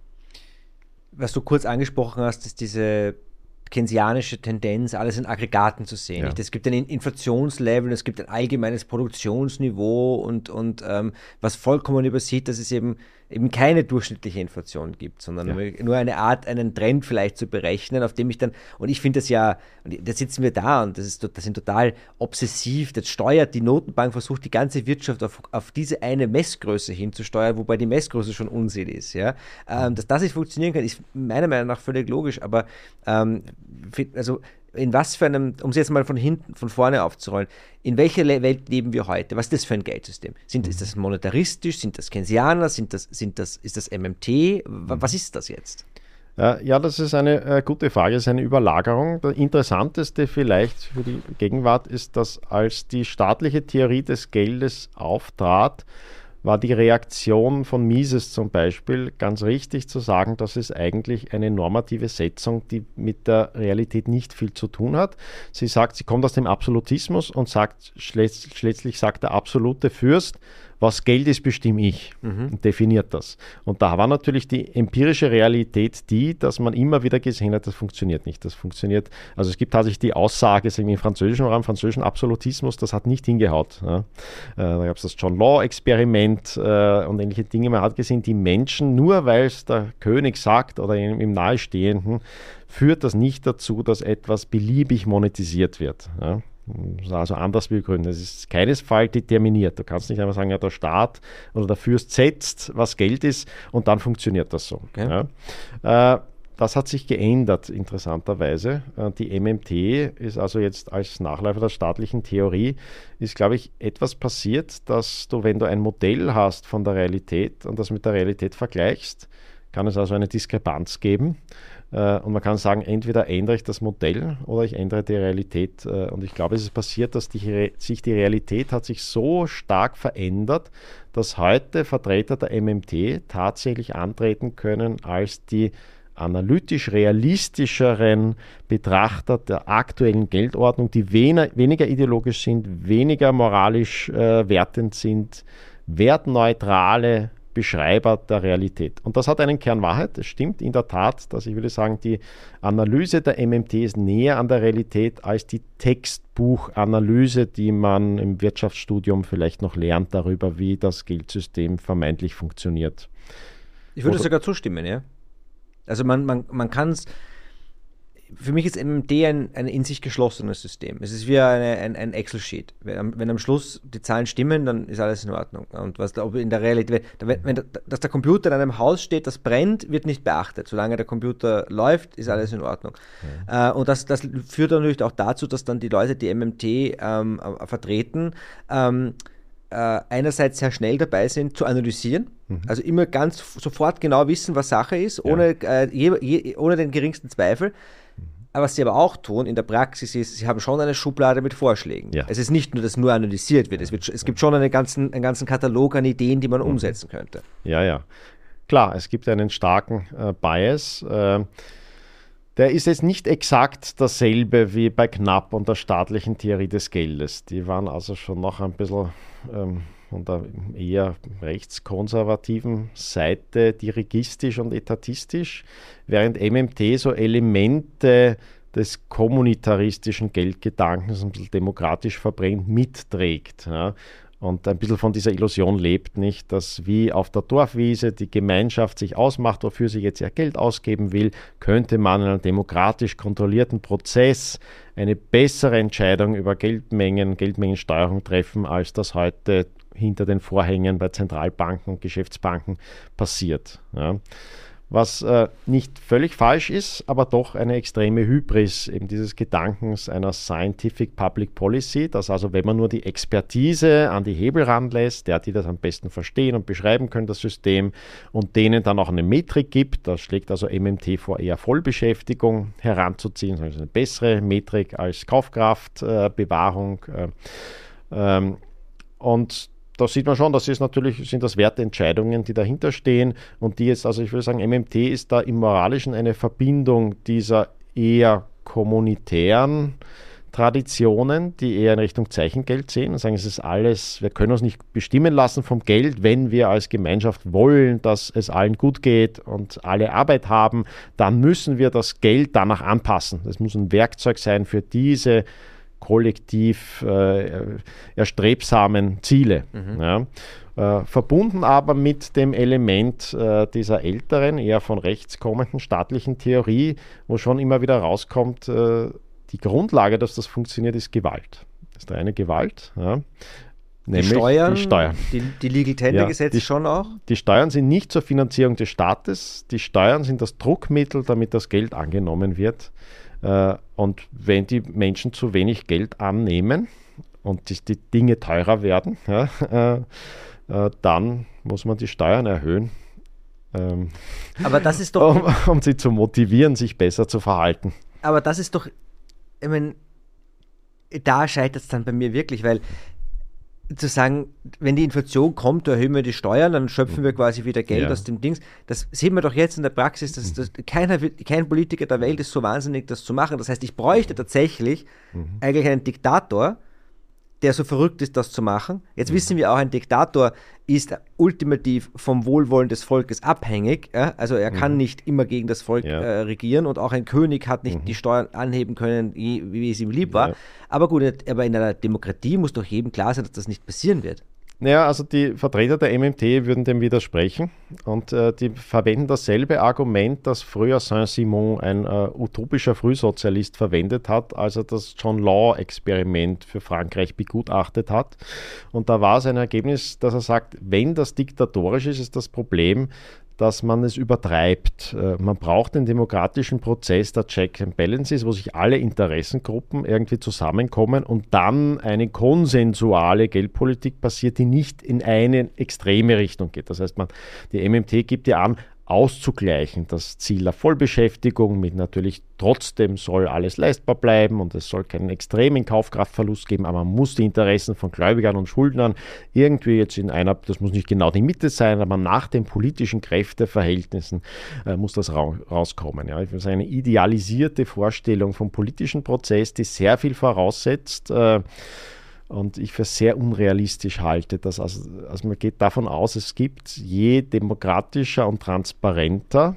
Was du kurz angesprochen hast, ist diese keynesianische Tendenz, alles in Aggregaten zu sehen. Ja. Es gibt ein Inflationslevel, es gibt ein allgemeines Produktionsniveau und, und ähm, was vollkommen übersieht, dass es eben, eben keine durchschnittliche Inflation gibt, sondern ja. nur eine Art, einen Trend vielleicht zu berechnen, auf dem ich dann, und ich finde das ja, und da sitzen wir da und das, ist, das sind total obsessiv, das steuert die Notenbank, versucht die ganze Wirtschaft auf, auf diese eine Messgröße hinzusteuern, wobei die Messgröße schon Unsinn ist. Ja? Ähm, dass das nicht funktionieren kann, ist meiner Meinung nach völlig logisch, aber ähm, also in was für einem, um es jetzt mal von hinten, von vorne aufzurollen, in welcher Welt leben wir heute? Was ist das für ein Geldsystem? Sind, ist das monetaristisch? Sind das Keynesianer? Sind das, sind das, ist das M M T? Was ist das jetzt? Ja, das ist eine äh, gute Frage, das ist eine Überlagerung. Das Interessanteste vielleicht für die Gegenwart ist, dass als die staatliche Theorie des Geldes auftrat, war die Reaktion von Mises zum Beispiel ganz richtig zu sagen, dass es eigentlich eine normative Setzung, die mit der Realität nicht viel zu tun hat. Sie sagt, sie kommt aus dem Absolutismus und sagt, schließlich sagt der absolute Fürst, was Geld ist, bestimme ich, mhm. und definiert das. Und da war natürlich die empirische Realität die, dass man immer wieder gesehen hat, das funktioniert nicht. Das funktioniert, also es gibt tatsächlich die Aussage im französischen Raum, französischen Absolutismus, das hat nicht hingehaut. Ja. Äh, da gab es das John Law-Experiment äh, und ähnliche Dinge. Man hat gesehen, die Menschen, nur weil es der König sagt oder im, im Nahestehenden, führt das nicht dazu, dass etwas beliebig monetisiert wird. Ja. Also anders begründet. Es ist keinesfalls determiniert. Du kannst nicht einfach sagen, ja, der Staat oder der Fürst setzt, was Geld ist, und dann funktioniert das so. Okay. Ja. Äh, das hat sich geändert, interessanterweise. Äh, die M M T ist also jetzt als Nachläufer der staatlichen Theorie, ist, glaube ich, etwas passiert, dass du, wenn du ein Modell hast von der Realität und das mit der Realität vergleichst, kann es also eine Diskrepanz geben. Und man kann sagen, entweder ändere ich das Modell oder ich ändere die Realität. Und ich glaube, es ist passiert, dass die, sich die Realität hat sich so stark verändert, dass heute Vertreter der M M T tatsächlich antreten können als die analytisch realistischeren Betrachter der aktuellen Geldordnung, die weniger, weniger ideologisch sind, weniger moralisch äh, wertend sind, wertneutrale Beschreiber der Realität. Und das hat einen Kern Wahrheit. Es stimmt in der Tat, dass ich würde sagen, die Analyse der M M T ist näher an der Realität als die Textbuchanalyse, die man im Wirtschaftsstudium vielleicht noch lernt darüber, wie das Geldsystem vermeintlich funktioniert. Ich würde Oder, sogar zustimmen, ja. Also man, man, man kann es, für mich ist M M T ein, ein in sich geschlossenes System. Es ist wie eine, ein, ein Excel-Sheet. Wenn, wenn am Schluss die Zahlen stimmen, dann ist alles in Ordnung. Und was ob in der Realität, wenn, wenn, dass der Computer in einem Haus steht, das brennt, wird nicht beachtet. Solange der Computer läuft, ist alles in Ordnung. Ja. Äh, und das, das führt natürlich auch dazu, dass dann die Leute, die M M T ähm, äh, vertreten, ähm, äh, einerseits sehr schnell dabei sind, zu analysieren. Mhm. Also immer ganz sofort genau wissen, was Sache ist, ohne, ja. äh, je, je, ohne den geringsten Zweifel. Was sie aber auch tun in der Praxis ist, sie haben schon eine Schublade mit Vorschlägen. Ja. Es ist nicht nur, dass nur analysiert wird. Es, wird, es gibt schon einen ganzen, einen ganzen Katalog an Ideen, die man mhm. umsetzen könnte. Ja, ja. Klar, es gibt einen starken äh, Bias. Äh, der ist jetzt nicht exakt dasselbe wie bei Knapp und der staatlichen Theorie des Geldes. Die waren also schon noch ein bisschen ähm, von der eher rechtskonservativen Seite dirigistisch und etatistisch, während M M T so Elemente des kommunitaristischen Geldgedankens, ein bisschen demokratisch verbrennt, mitträgt. Ja. und ein bisschen von dieser Illusion lebt, nicht, dass wie auf der Dorfwiese die Gemeinschaft sich ausmacht, wofür sie jetzt ihr Geld ausgeben will, könnte man in einem demokratisch kontrollierten Prozess eine bessere Entscheidung über Geldmengen, Geldmengensteuerung treffen, als das heute hinter den Vorhängen bei Zentralbanken und Geschäftsbanken passiert. Ja. Was äh, nicht völlig falsch ist, aber doch eine extreme Hybris eben dieses Gedankens einer Scientific Public Policy, dass also, wenn man nur die Expertise an die Hebel ranlässt, der, die das am besten verstehen und beschreiben können, das System, und denen dann auch eine Metrik gibt, das schlägt also M M T vor, eher Vollbeschäftigung heranzuziehen, also eine bessere Metrik als Kaufkraftbewahrung. Äh, ähm, und da sieht man schon, das ist natürlich, sind das Wertentscheidungen, die dahinter stehen und die jetzt, also ich würde sagen, M M T ist da im Moralischen eine Verbindung dieser eher kommunitären Traditionen, die eher in Richtung Zeichengeld sehen und sagen, es ist alles, wir können uns nicht bestimmen lassen vom Geld, wenn wir als Gemeinschaft wollen, dass es allen gut geht und alle Arbeit haben, dann müssen wir das Geld danach anpassen. Das muss ein Werkzeug sein für diese kollektiv äh, erstrebsamen Ziele. Mhm. Ja. Äh, verbunden aber mit dem Element äh, dieser älteren, eher von rechts kommenden staatlichen Theorie, wo schon immer wieder rauskommt, äh, die Grundlage, dass das funktioniert, ist Gewalt. Das ist eine Gewalt. Ja. Die Steuern, die Steuern, die, die Legal Tender Gesetze ja, schon auch? Die Steuern sind nicht zur Finanzierung des Staates, die Steuern sind das Druckmittel, damit das Geld angenommen wird. Und wenn die Menschen zu wenig Geld annehmen und die, die Dinge teurer werden, ja, äh, äh, dann muss man die Steuern erhöhen, ähm, aber das ist doch, um, um sie zu motivieren, sich besser zu verhalten. Aber das ist doch, ich meine, da scheitert es dann bei mir wirklich, weil zu sagen, wenn die Inflation kommt, da erhöhen wir die Steuern, dann schöpfen wir quasi wieder Geld ja. aus dem Dings. Das sehen wir doch jetzt in der Praxis, dass, dass keiner, kein Politiker der Welt ist so wahnsinnig, das zu machen. Das heißt, ich bräuchte tatsächlich mhm. eigentlich einen Diktator, der so verrückt ist, das zu machen. Jetzt mhm. wissen wir auch, ein Diktator ist ultimativ vom Wohlwollen des Volkes abhängig. Ja? Also er kann mhm. nicht immer gegen das Volk ja. äh, regieren und auch ein König hat nicht mhm. die Steuern anheben können, wie, wie es ihm lieb war. Ja. Aber gut, aber in einer Demokratie muss doch jedem klar sein, dass das nicht passieren wird. Naja, also die Vertreter der M M T würden dem widersprechen und äh, die verwenden dasselbe Argument, das früher Saint-Simon, ein äh, utopischer Frühsozialist, verwendet hat, als er das John Law-Experiment für Frankreich begutachtet hat. Und da war sein Ergebnis, dass er sagt, wenn das diktatorisch ist, ist das Problem, dass man es übertreibt. Man braucht den demokratischen Prozess der Check and Balances, wo sich alle Interessengruppen irgendwie zusammenkommen und dann eine konsensuale Geldpolitik passiert, die nicht in eine extreme Richtung geht. Das heißt, man, die M M T gibt ja an, auszugleichen. Das Ziel der Vollbeschäftigung mit natürlich trotzdem soll alles leistbar bleiben und es soll keinen extremen Kaufkraftverlust geben, aber man muss die Interessen von Gläubigern und Schuldnern irgendwie jetzt in einer, das muss nicht genau die Mitte sein, aber nach den politischen Kräfteverhältnissen äh, muss das ra- rauskommen. Ja. Ich würde sagen, eine idealisierte Vorstellung vom politischen Prozess, die sehr viel voraussetzt, äh, und ich für sehr unrealistisch halte, dass also, also man geht davon aus, es gibt je demokratischer und transparenter,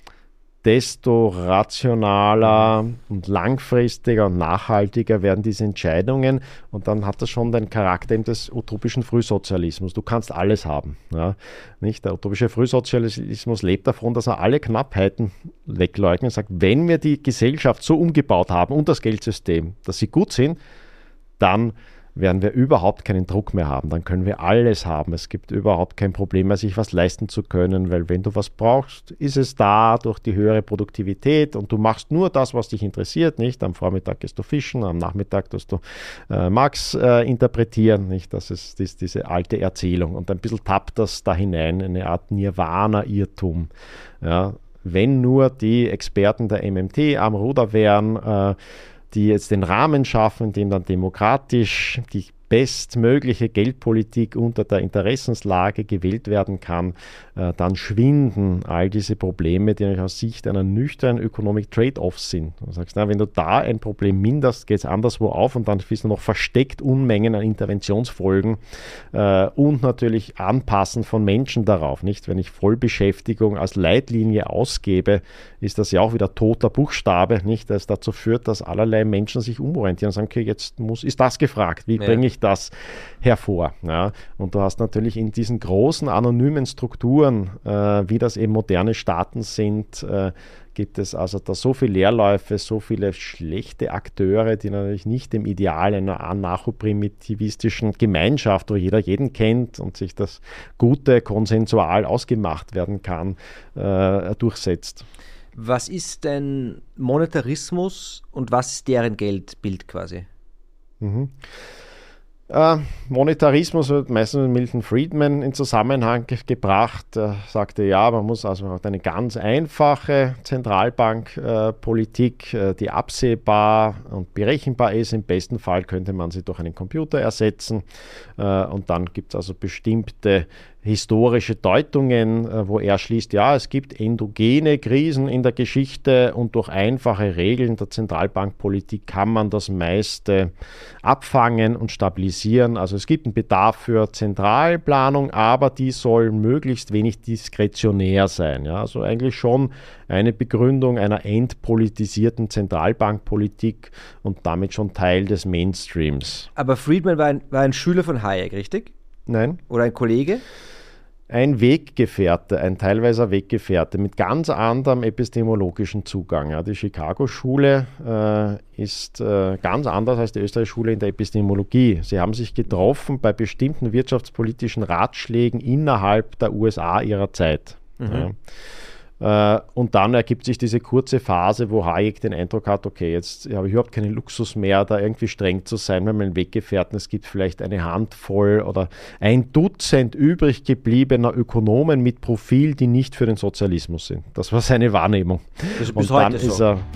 desto rationaler und langfristiger und nachhaltiger werden diese Entscheidungen und dann hat das schon den Charakter des utopischen Frühsozialismus. Du kannst alles haben. Ja, nicht? Der utopische Frühsozialismus lebt davon, dass er alle Knappheiten wegleugnet und sagt, wenn wir die Gesellschaft so umgebaut haben und das Geldsystem, dass sie gut sind, dann werden wir überhaupt keinen Druck mehr haben. Dann können wir alles haben. Es gibt überhaupt kein Problem mehr, sich was leisten zu können, weil wenn du was brauchst, ist es da durch die höhere Produktivität und du machst nur das, was dich interessiert, nicht? Am Vormittag gehst du fischen, am Nachmittag tust du äh, Marx äh, interpretieren, nicht? Das ist, das ist diese alte Erzählung und ein bisschen tappt das da hinein, eine Art Nirvana-Irrtum. Ja? Wenn nur die Experten der M M T am Ruder wären, äh, die jetzt den Rahmen schaffen, in dem dann demokratisch die bestmögliche Geldpolitik unter der Interessenslage gewählt werden kann, äh, dann schwinden all diese Probleme, die aus Sicht einer nüchternen Economic Trade-offs sind. Du sagst, na, wenn du da ein Problem minderst, geht es anderswo auf und dann bist du noch versteckt Unmengen an Interventionsfolgen äh, und natürlich Anpassen von Menschen darauf. Nicht? Wenn ich Vollbeschäftigung als Leitlinie ausgebe, ist das ja auch wieder toter Buchstabe, nicht? Das dazu führt, dass allerlei Menschen sich umorientieren und sagen, okay, jetzt muss, ist das gefragt. Wie ja. bringe ich sich das hervor. Ja. Und du hast natürlich in diesen großen anonymen Strukturen, äh, wie das eben moderne Staaten sind, äh, gibt es also da so viele Leerläufe, so viele schlechte Akteure, die natürlich nicht dem Ideal einer anarcho-primitivistischen Gemeinschaft, wo jeder jeden kennt und sich das Gute konsensual ausgemacht werden kann, äh, durchsetzt. Was ist denn Monetarismus und was ist deren Geldbild quasi? Mhm. Äh, Monetarismus wird meistens mit Milton Friedman in Zusammenhang ge- gebracht. Er sagte, ja, man muss also eine ganz einfache Zentralbankpolitik, äh, äh, die absehbar und berechenbar ist. Im besten Fall könnte man sie durch einen Computer ersetzen. Äh, und dann gibt es also bestimmte historische Deutungen, wo er schließt, ja, es gibt endogene Krisen in der Geschichte und durch einfache Regeln der Zentralbankpolitik kann man das meiste abfangen und stabilisieren. Also es gibt einen Bedarf für Zentralplanung, aber die soll möglichst wenig diskretionär sein. Ja, also eigentlich schon eine Begründung einer entpolitisierten Zentralbankpolitik und damit schon Teil des Mainstreams. Aber Friedman war ein, war ein Schüler von Hayek, richtig? Nein. Oder ein Kollege? Ein Weggefährte, ein teilweise Weggefährte mit ganz anderem epistemologischen Zugang. Ja, die Chicago-Schule äh, ist äh, ganz anders als die österreichische Schule in der Epistemologie. Sie haben sich getroffen bei bestimmten wirtschaftspolitischen Ratschlägen innerhalb der U S A ihrer Zeit. Mhm. Ja. Und dann ergibt sich diese kurze Phase, wo Hayek den Eindruck hat, okay, jetzt habe ich überhaupt keinen Luxus mehr, da irgendwie streng zu sein bei meinen Weggefährten. Es gibt vielleicht eine Handvoll oder ein Dutzend übrig gebliebener Ökonomen mit Profil, die nicht für den Sozialismus sind. Das war seine Wahrnehmung. Das ist bis heute so. Ist er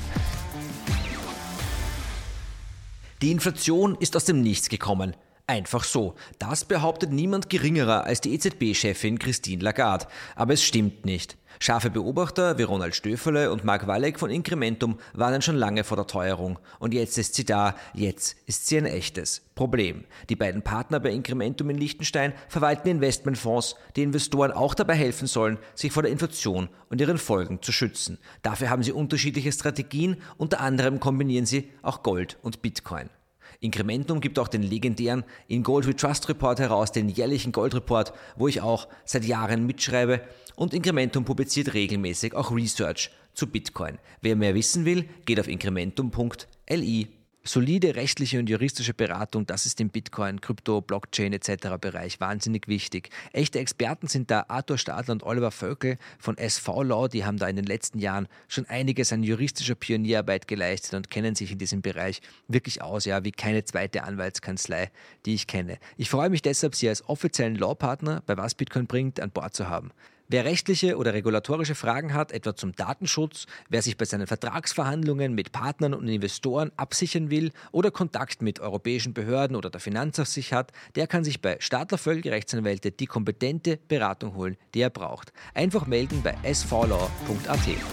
Die Inflation ist aus dem Nichts gekommen. Einfach so. Das behauptet niemand geringerer als die E Z B-Chefin Christine Lagarde. Aber es stimmt nicht. Scharfe Beobachter wie Ronald Stöferle und Mark Walleck von Incrementum warnen schon lange vor der Teuerung. Und jetzt ist sie da, jetzt ist sie ein echtes Problem. Die beiden Partner bei Incrementum in Liechtenstein verwalten Investmentfonds, die Investoren auch dabei helfen sollen, sich vor der Inflation und ihren Folgen zu schützen. Dafür haben sie unterschiedliche Strategien, unter anderem kombinieren sie auch Gold und Bitcoin. Incrementum gibt auch den legendären In Gold We Trust Report heraus, den jährlichen Goldreport, wo ich auch seit Jahren mitschreibe, und Incrementum publiziert regelmäßig auch Research zu Bitcoin. Wer mehr wissen will, geht auf incrementum punkt l i. Solide rechtliche und juristische Beratung, das ist im Bitcoin, Krypto, Blockchain et cetera Bereich wahnsinnig wichtig. Echte Experten sind da Arthur Stadler und Oliver Völkel von S V Law, die haben da in den letzten Jahren schon einiges an juristischer Pionierarbeit geleistet und kennen sich in diesem Bereich wirklich aus, ja, wie keine zweite Anwaltskanzlei, die ich kenne. Ich freue mich deshalb, Sie als offiziellen Law-Partner bei Was Bitcoin bringt an Bord zu haben. Wer rechtliche oder regulatorische Fragen hat, etwa zum Datenschutz, wer sich bei seinen Vertragsverhandlungen mit Partnern und Investoren absichern will oder Kontakt mit europäischen Behörden oder der Finanzaufsicht hat, der kann sich bei Stadler Völkel Rechtsanwälte die kompetente Beratung holen, die er braucht. Einfach melden bei s v law punkt a t.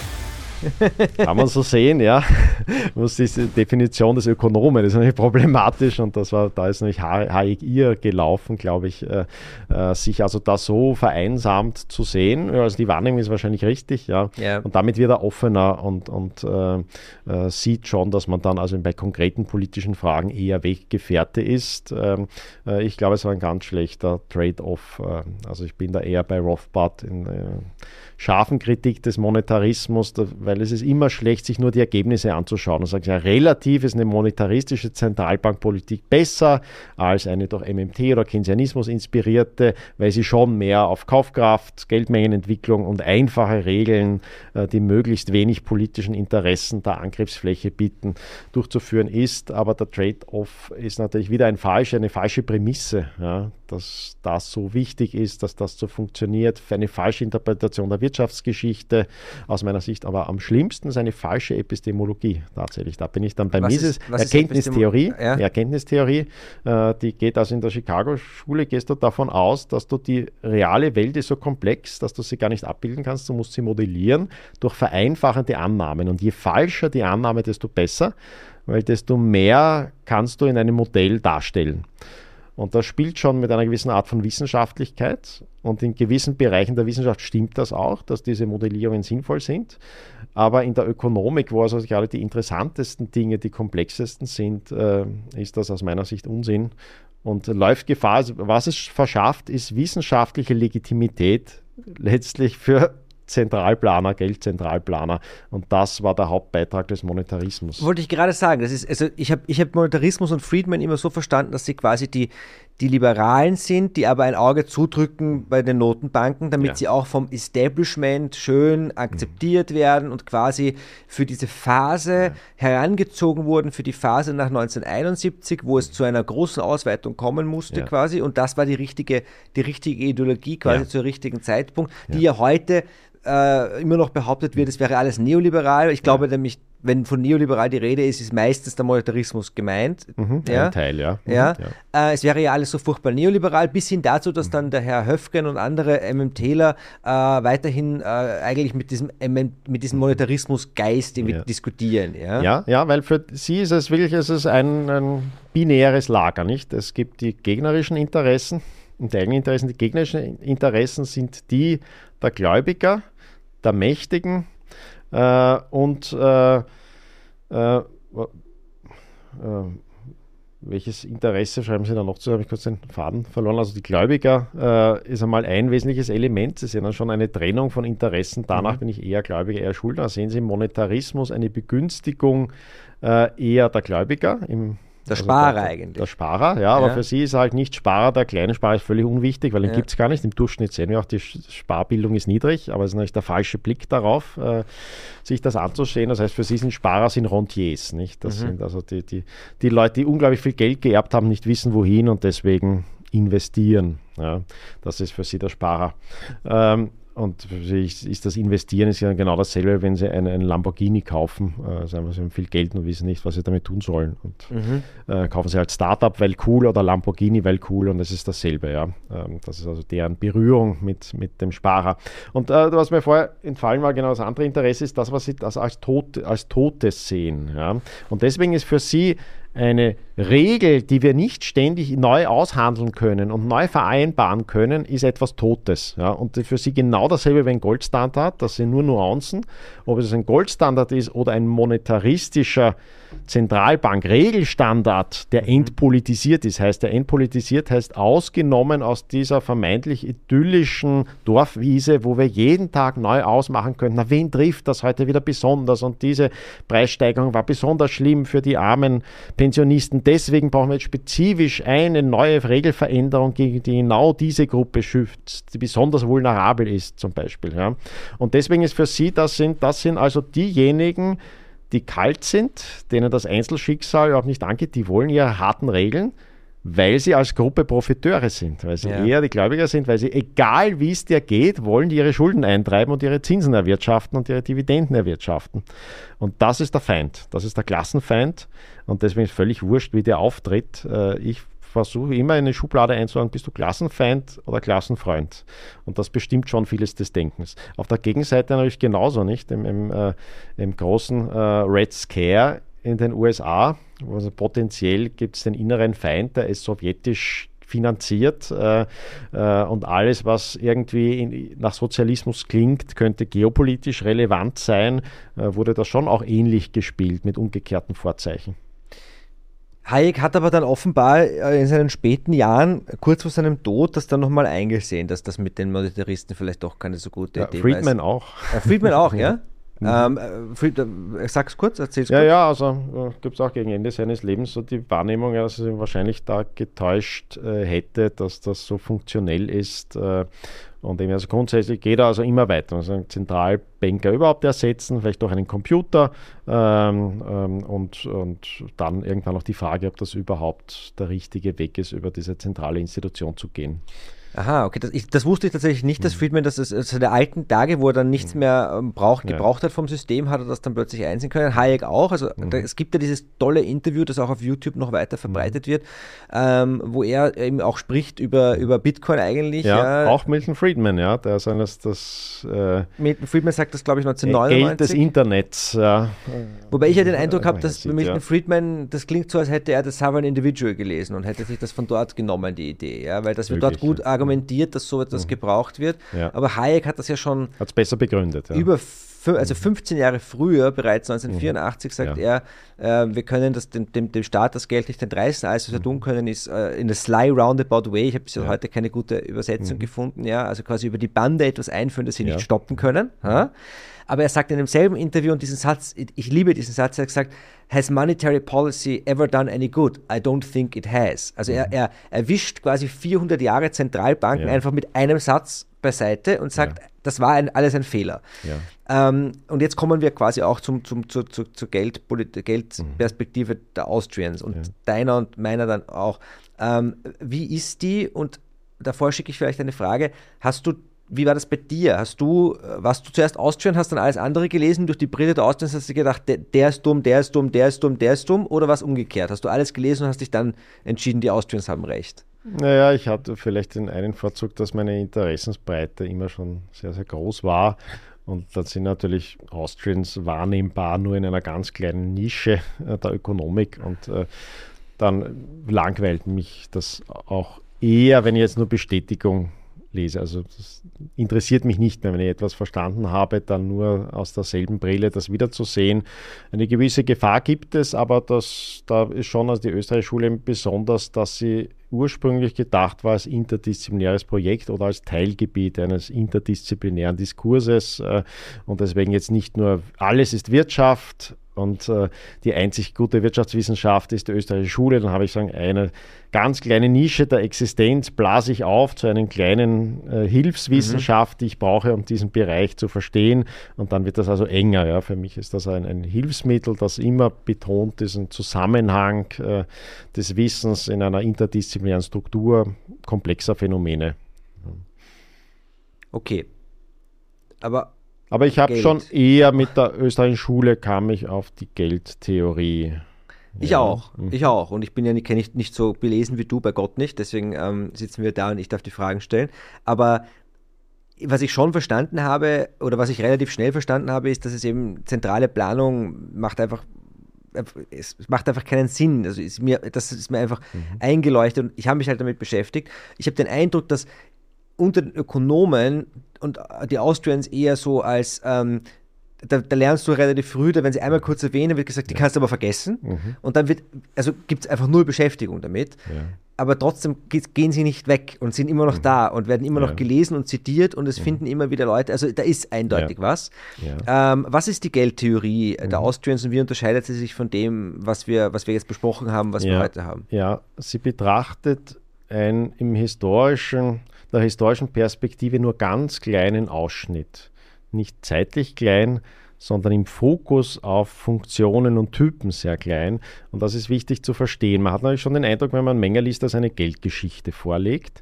Kann man so sehen, ja. Was diese Definition des Ökonomen, das ist natürlich problematisch und das war, da ist nämlich Hayek ihr gelaufen, glaube ich, äh, äh, sich also da so vereinsamt zu sehen. Also die Wahrnehmung ist wahrscheinlich richtig, ja. ja. Und damit wird er offener und, und äh, äh, sieht schon, dass man dann also bei konkreten politischen Fragen eher Weggefährte ist. Ähm, äh, ich glaube, es war ein ganz schlechter Trade-off. Äh, also ich bin da eher bei Rothbard in äh, scharfen Kritik des Monetarismus, da, weil es ist immer schlecht, sich nur die Ergebnisse anzuschauen und sagt, ja, relativ ist eine monetaristische Zentralbankpolitik besser als eine durch M M T oder Keynesianismus inspirierte, weil sie schon mehr auf Kaufkraft, Geldmengenentwicklung und einfache Regeln, äh, die möglichst wenig politischen Interessen der Angriffsfläche bieten, durchzuführen ist. Aber der Trade-off ist natürlich wieder ein falsch, eine falsche Prämisse, ja, dass das so wichtig ist, dass das so funktioniert, für eine falsche Interpretation der Wirtschaftsgeschichte, aus meiner Sicht aber am schlimmsten ist eine falsche Epistemologie tatsächlich. Da bin ich dann bei Mises. Erkenntnistheorie. Ja. Erkenntnistheorie, äh, die geht also in der Chicago-Schule, gehst du davon aus, dass du die reale Welt ist so komplex, dass du sie gar nicht abbilden kannst, du musst sie modellieren durch vereinfachende Annahmen. Und je falscher die Annahme, desto besser, weil desto mehr kannst du in einem Modell darstellen. Und das spielt schon mit einer gewissen Art von Wissenschaftlichkeit. Und in gewissen Bereichen der Wissenschaft stimmt das auch, dass diese Modellierungen sinnvoll sind. Aber in der Ökonomik, wo also gerade die interessantesten Dinge die komplexesten sind, äh, ist das aus meiner Sicht Unsinn. und läuft Gefahr. Also was es verschafft, ist wissenschaftliche Legitimität letztlich für Zentralplaner, Geldzentralplaner. Und das war der Hauptbeitrag des Monetarismus. Wollte ich gerade sagen. Das ist, also ich habe ich hab Monetarismus und Friedman immer so verstanden, dass sie quasi die, die Liberalen sind, die aber ein Auge zudrücken bei den Notenbanken, damit ja. sie auch vom Establishment schön akzeptiert mhm. werden und quasi für diese Phase ja. herangezogen wurden, für die Phase nach neunzehnhunderteinundsiebzig, wo es zu einer großen Ausweitung kommen musste ja. quasi. Und das war die richtige, die richtige Ideologie quasi ja. zum richtigen Zeitpunkt, die ja, ja heute äh, immer noch behauptet wird, es wäre alles neoliberal. Ich glaube ja. nämlich, wenn von neoliberal die Rede ist, ist meistens der Monetarismus gemeint. Mhm, ja. Ein Teil, ja. Mhm, ja. ja. Äh, es wäre ja alles so furchtbar neoliberal, bis hin dazu, dass mhm. dann der Herr Höfgen und andere MMTler äh, weiterhin äh, eigentlich mit diesem, mit diesem Monetarismusgeist ja. diskutieren. Ja? ja, ja, weil für sie ist es wirklich es ist ein, ein binäres Lager, nicht? Es gibt die gegnerischen Interessen und die eigenen Interessen. Die gegnerischen Interessen sind die der Gläubiger, der Mächtigen, Äh, und äh, äh, äh, welches Interesse schreiben Sie da noch zu? Habe ich kurz den Faden verloren. Also die Gläubiger äh, ist einmal ein wesentliches Element. Sie sehen dann schon eine Trennung von Interessen. Danach mhm. bin ich eher Gläubiger, eher Schuldner. Sehen Sie im Monetarismus eine Begünstigung äh, eher der Gläubiger, im Der also Sparer der, eigentlich. Der Sparer, ja, aber ja. für sie ist er halt nicht Sparer. Der kleine Sparer ist völlig unwichtig, weil den ja. gibt es gar nicht. Im Durchschnitt sehen wir auch, die Sparbildung ist niedrig, aber es ist natürlich der falsche Blick darauf, äh, sich das anzusehen. Das heißt, für sie sind Sparer sind Rentiers, nicht? Das mhm. sind also die, die, die Leute, die unglaublich viel Geld geerbt haben, nicht wissen, wohin und deswegen investieren. Ja, das ist für sie der Sparer. Ähm, Und für sie ist das Investieren ist ja genau dasselbe, wenn sie einen, einen Lamborghini kaufen. Äh, sagen wir, sie haben viel Geld und wissen nicht, was sie damit tun sollen. Und mhm. äh, kaufen sie halt Startup, weil cool, oder Lamborghini, weil cool, und das ist dasselbe. Ja. Ähm, das ist also deren Berührung mit, mit dem Sparer. Und äh, was mir vorher entfallen war, genau das andere Interesse ist das, was sie das als, Tot, als Totes sehen. Ja. Und deswegen ist für sie eine Regel, die wir nicht ständig neu aushandeln können und neu vereinbaren können, ist etwas Totes. Ja? Und für sie genau dasselbe wie ein Goldstandard, das sind nur Nuancen. Ob es ein Goldstandard ist oder ein monetaristischer Zentralbank-Regelstandard, der entpolitisiert ist. Heißt, der entpolitisiert heißt ausgenommen aus dieser vermeintlich idyllischen Dorfwiese, wo wir jeden Tag neu ausmachen können, na, wen trifft das heute wieder besonders? Und diese Preissteigerung war besonders schlimm für die armen Pensionisten. Deswegen brauchen wir jetzt spezifisch eine neue Regelveränderung, gegen die genau diese Gruppe schützt, die besonders vulnerabel ist zum Beispiel. Ja. Und deswegen ist für sie, das sind, das sind also diejenigen, die kalt sind, denen das Einzelschicksal überhaupt nicht angeht, die wollen ihre harten Regeln, weil sie als Gruppe Profiteure sind, weil sie ja. eher die Gläubiger sind, weil sie, egal wie es dir geht, wollen die ihre Schulden eintreiben und ihre Zinsen erwirtschaften und ihre Dividenden erwirtschaften. Und das ist der Feind, das ist der Klassenfeind, und deswegen ist völlig wurscht, wie der auftritt. Ich versuche immer in eine Schublade einzuordnen, bist du Klassenfeind oder Klassenfreund? Und das bestimmt schon vieles des Denkens. Auf der Gegenseite natürlich genauso, nicht? Im, im, äh, im großen äh, Red Scare in den U S A, also potenziell gibt es den inneren Feind, der ist sowjetisch finanziert äh, äh, und alles, was irgendwie in, nach Sozialismus klingt, könnte geopolitisch relevant sein, äh, wurde da schon auch ähnlich gespielt mit umgekehrten Vorzeichen. Hayek hat aber dann offenbar in seinen späten Jahren, kurz vor seinem Tod, das dann nochmal eingesehen, dass das mit den Monetaristen vielleicht doch keine so gute ja, Idee Friedman war. Friedman auch. Ja, Friedman auch, ja? Mhm. Ähm, Fried, sag's kurz, erzähl's ja, kurz. Ja, also äh, gibt es auch gegen Ende seines Lebens so die Wahrnehmung, dass er wahrscheinlich da getäuscht äh, hätte, dass das so funktionell ist. Äh, und eben also grundsätzlich geht er also immer weiter. Also einen Zentralbanker überhaupt ersetzen, vielleicht auch einen Computer ähm, ähm, und, und dann irgendwann noch die Frage, ob das überhaupt der richtige Weg ist, über diese zentrale Institution zu gehen. Aha, okay, das, ich, das wusste ich tatsächlich nicht, dass Friedman, das ist also der alten Tage, wo er dann nichts mehr ähm, braucht, gebraucht ja. hat vom System, hat er das dann plötzlich einsehen können. Hayek auch, also mhm. da, es gibt ja dieses tolle Interview, das auch auf YouTube noch weiter verbreitet mhm. wird, ähm, wo er eben auch spricht über, über Bitcoin eigentlich. Ja, ja. auch Milton Friedman, ja, der ist eines das äh, Milton Friedman sagt das, glaube ich, neunzehnhundertneunundneunzig. Geld des Internets, ja. Wobei ich ja den Eindruck habe, dass sieht, bei Milton ja. Friedman, das klingt so, als hätte er das Sovereign Individual gelesen und hätte sich das von dort genommen, die Idee, ja, weil das wird dort gut argumentiert, dass so etwas mhm. gebraucht wird. Ja. Aber Hayek hat das ja schon Hat's besser begründet, ja. über also fünfzehn Jahre früher, bereits neunzehnhundertvierundachtzig, sagt ja. er, äh, wir können das, dem, dem, dem Staat das Geld nicht entreißen, alles was wir tun können ist äh, in a sly roundabout way, ich habe bis ja. heute keine gute Übersetzung mhm. gefunden, ja, also quasi über die Bande etwas einführen, das sie ja. nicht stoppen können. Ja. Aber er sagt in demselben Interview, und diesen Satz, ich liebe diesen Satz, er hat gesagt, has monetary policy ever done any good? I don't think it has. Also mhm. er, er erwischt quasi vierhundert Jahre Zentralbanken ja. einfach mit einem Satz beiseite und sagt, ja. das war ein, alles ein Fehler. Ja. Ähm, und jetzt kommen wir quasi auch zum, zum, zur, zur, zur Geldpolit- Geldperspektive mhm. der Austrians und ja. deiner und meiner dann auch. Ähm, wie ist die? Und davor schicke ich vielleicht eine Frage. Hast du Wie war das bei dir? Hast du, warst du zuerst Austrian, hast dann alles andere gelesen, durch die Brille der Austrians hast du gedacht, der, der ist dumm, der ist dumm, der ist dumm, der ist dumm, oder war es umgekehrt? Hast du alles gelesen und hast dich dann entschieden, die Austrians haben recht? Naja, ich hatte vielleicht den einen Vorzug, dass meine Interessensbreite immer schon sehr, sehr groß war. Und da sind natürlich Austrians wahrnehmbar nur in einer ganz kleinen Nische äh, der Ökonomik. Und äh, dann langweilt mich das auch eher, wenn ich jetzt nur Bestätigung lese. Also das interessiert mich nicht mehr, wenn ich etwas verstanden habe, dann nur aus derselben Brille das wiederzusehen. Eine gewisse Gefahr gibt es, aber das, da ist schon also die österreichische Schule besonders, dass sie ursprünglich gedacht war als interdisziplinäres Projekt oder als Teilgebiet eines interdisziplinären Diskurses und deswegen jetzt nicht nur alles ist Wirtschaft und äh, die einzig gute Wirtschaftswissenschaft ist die österreichische Schule, dann habe ich sagen, eine ganz kleine Nische der Existenz blase ich auf zu einer kleinen äh, Hilfswissenschaft, mhm. die ich brauche, um diesen Bereich zu verstehen, und dann wird das also enger. Ja. Für mich ist das ein, ein Hilfsmittel, das immer betont diesen Zusammenhang äh, des Wissens in einer interdisziplinären Struktur komplexer Phänomene. Okay, aber Aber ich habe schon eher mit der österreichischen Schule kam ich auf die Geldtheorie. Ich ja. auch, ich auch. Und ich bin ja nicht, nicht, nicht so belesen wie du, bei Gott nicht. Deswegen ähm, sitzen wir da und ich darf die Fragen stellen. Aber was ich schon verstanden habe, oder was ich relativ schnell verstanden habe, ist, dass es eben zentrale Planung macht einfach, es macht einfach keinen Sinn. Also ist mir, das ist mir einfach mhm. eingeleuchtet und ich habe mich halt damit beschäftigt. Ich habe den Eindruck, dass unter den Ökonomen und die Austrians eher so als, ähm, da, da lernst du relativ früh, da wenn sie einmal kurz erwähnen, wird gesagt, die kannst du aber vergessen. Mhm. Und dann wird, also gibt es einfach null Beschäftigung damit. Ja. Aber trotzdem gehen sie nicht weg und sind immer noch mhm. da und werden immer ja. noch gelesen und zitiert und es mhm. finden immer wieder Leute, also da ist eindeutig ja. was. Ja. Ähm, was ist die Geldtheorie mhm. der Austrians und wie unterscheidet sie sich von dem, was wir, was wir jetzt besprochen haben, was ja. wir heute haben? Ja, sie betrachtet ein im historischen der historischen Perspektive nur ganz kleinen Ausschnitt. Nicht zeitlich klein, sondern im Fokus auf Funktionen und Typen sehr klein. Und das ist wichtig zu verstehen. Man hat natürlich schon den Eindruck, wenn man Menger liest, dass eine Geldgeschichte vorlegt.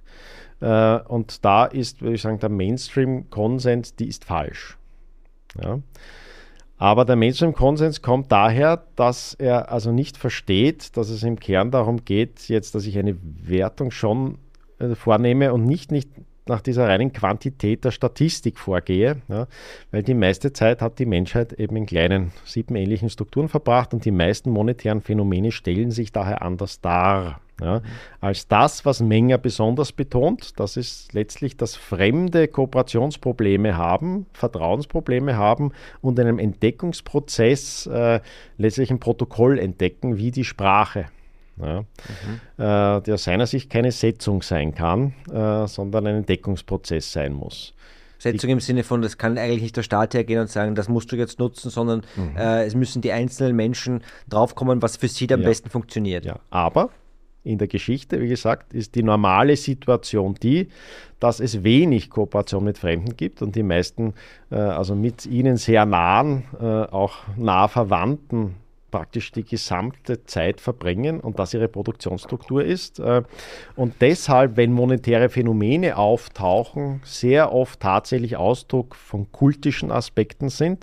Und da ist, würde ich sagen, der Mainstream-Konsens, die ist falsch. Ja. Aber der Mainstream-Konsens kommt daher, dass er also nicht versteht, dass es im Kern darum geht, jetzt, dass ich eine Wertung schon vornehme und nicht, nicht nach dieser reinen Quantität der Statistik vorgehe, ja, weil die meiste Zeit hat die Menschheit eben in kleinen siebenähnlichen Strukturen verbracht und die meisten monetären Phänomene stellen sich daher anders dar. Ja, als das, was Menger besonders betont, das ist letztlich, dass Fremde Kooperationsprobleme haben, Vertrauensprobleme haben und in einem Entdeckungsprozess äh, letztlich ein Protokoll entdecken, wie die Sprache. Ja, mhm. äh, der aus seiner Sicht keine Setzung sein kann, äh, sondern ein Entdeckungsprozess sein muss. Setzung im Sinne von, das kann eigentlich nicht der Staat hergehen und sagen, das musst du jetzt nutzen, sondern mhm. äh, es müssen die einzelnen Menschen draufkommen, was für sie am ja. besten funktioniert. Ja. Aber in der Geschichte, wie gesagt, ist die normale Situation die, dass es wenig Kooperation mit Fremden gibt und die meisten, äh, also mit ihnen sehr nahen, äh, auch nah Verwandten, praktisch die gesamte Zeit verbringen und das ihre Produktionsstruktur ist. Und deshalb, wenn monetäre Phänomene auftauchen, sehr oft tatsächlich Ausdruck von kultischen Aspekten sind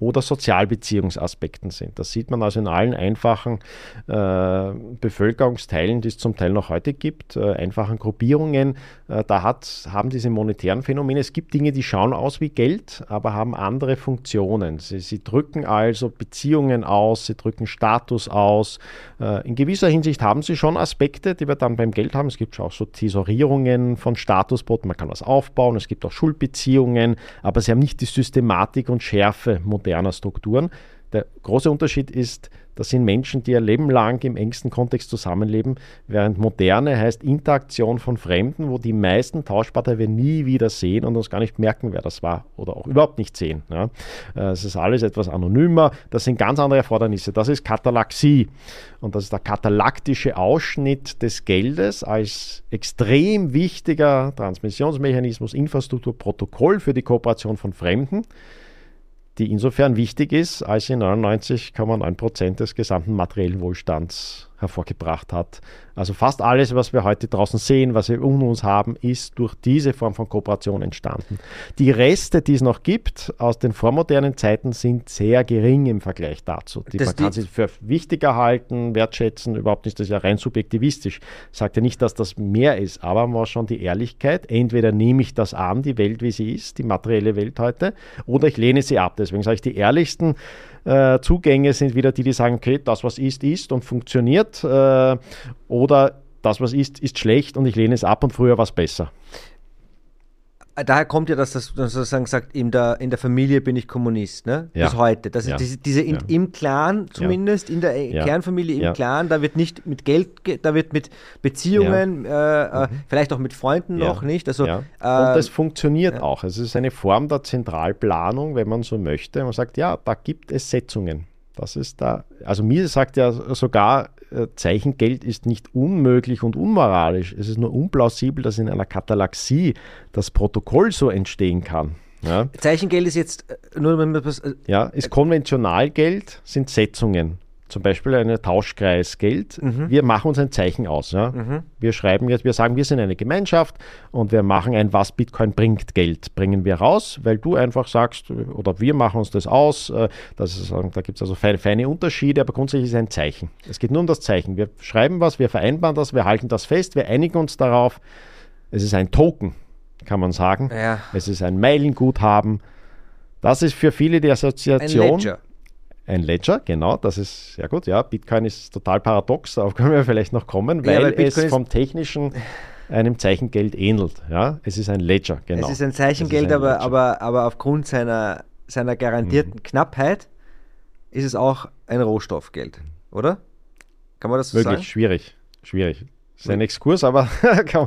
oder Sozialbeziehungsaspekten sind. Das sieht man also in allen einfachen äh, Bevölkerungsteilen, die es zum Teil noch heute gibt, äh, einfachen Gruppierungen. Äh, da hat, haben diese monetären Phänomene, es gibt Dinge, die schauen aus wie Geld, aber haben andere Funktionen. Sie, sie drücken also Beziehungen aus, sie drücken Status aus. Äh, in gewisser Hinsicht haben sie schon Aspekte, die wir dann beim Geld haben. Es gibt schon auch so Tesorierungen von Statusboten, man kann was aufbauen, es gibt auch Schuldbeziehungen, aber sie haben nicht die Systematik und Schärfe moderner Strukturen. Der große Unterschied ist, das sind Menschen, die ihr Leben lang im engsten Kontext zusammenleben, während Moderne heißt Interaktion von Fremden, wo die meisten Tauschpartner wir nie wieder sehen und uns gar nicht merken, wer das war oder auch überhaupt nicht sehen. Ja. Es ist alles etwas anonymer, das sind ganz andere Erfordernisse. Das ist Katalaxie und das ist der katalaktische Ausschnitt des Geldes als extrem wichtiger Transmissionsmechanismus, Infrastruktur, Protokoll für die Kooperation von Fremden, die insofern wichtig ist, als sie neunundneunzig Komma neun Prozent des gesamten materiellen Wohlstands hervorgebracht hat. Also fast alles, was wir heute draußen sehen, was wir um uns haben, ist durch diese Form von Kooperation entstanden. Die Reste, die es noch gibt aus den vormodernen Zeiten, sind sehr gering im Vergleich dazu. Die, man kann sie für wichtiger halten, wertschätzen, überhaupt nicht, das ist ja rein subjektivistisch. Ich sage ja nicht, dass das mehr ist, aber man muss schon die Ehrlichkeit, entweder nehme ich das an, die Welt, wie sie ist, die materielle Welt heute, oder ich lehne sie ab. Deswegen sage ich, die ehrlichsten Äh, Zugänge sind wieder die, die sagen, okay, das, was ist, ist und funktioniert, äh, oder das, was ist, ist schlecht und ich lehne es ab und früher war es besser. Daher kommt ja, dass das sozusagen sagt, in der, in der Familie bin ich Kommunist, ne? Ja. Bis heute. Das ist Ja. diese, diese in, Ja. im Clan zumindest, in der Ja. Kernfamilie, im Ja. Clan, da wird nicht mit Geld, ge- da wird mit Beziehungen, äh, äh, vielleicht auch mit Freunden Ja. noch, nicht? Also, Ja. Und äh, das funktioniert ja. auch. Es ist eine Form der Zentralplanung, wenn man so möchte. Man sagt, ja, da gibt es Setzungen. Das ist da, also mir sagt ja sogar, äh, Zeichengeld ist nicht unmöglich und unmoralisch. Es ist nur unplausibel, dass in einer Katalaxie das Protokoll so entstehen kann. Ja, Zeichengeld ist jetzt äh, nur, wenn man was, äh, ja ist Konventionalgeld, sind Setzungen. Zum Beispiel ein Tauschkreisgeld. Mhm. Wir machen uns ein Zeichen aus. Ja? Mhm. Wir schreiben jetzt, wir sagen, wir sind eine Gemeinschaft und wir machen ein, was Bitcoin bringt, Geld. Bringen wir raus, weil du einfach sagst, oder wir machen uns das aus. Das ist, da gibt es also feine, feine Unterschiede, aber grundsätzlich ist es ein Zeichen. Es geht nur um das Zeichen. Wir schreiben was, wir vereinbaren das, wir halten das fest, wir einigen uns darauf. Es ist ein Token, kann man sagen. Ja. Es ist ein Meilenguthaben. Das ist für viele die ein Assoziation. Ledger. Ein Ledger, genau, das ist sehr gut. Ja, Bitcoin ist total paradox, darauf können wir vielleicht noch kommen, weil, Ja, weil es Bitcoin vom Technischen einem Zeichengeld ähnelt. Ja, es ist ein Ledger, genau. Es ist ein Zeichengeld, Es ist ein aber, Ledger. aber, aber aufgrund seiner, seiner garantierten Mhm. Knappheit ist es auch ein Rohstoffgeld, oder? Kann man das so Wirklich sagen? schwierig, schwierig. Das ist ein Exkurs, aber kann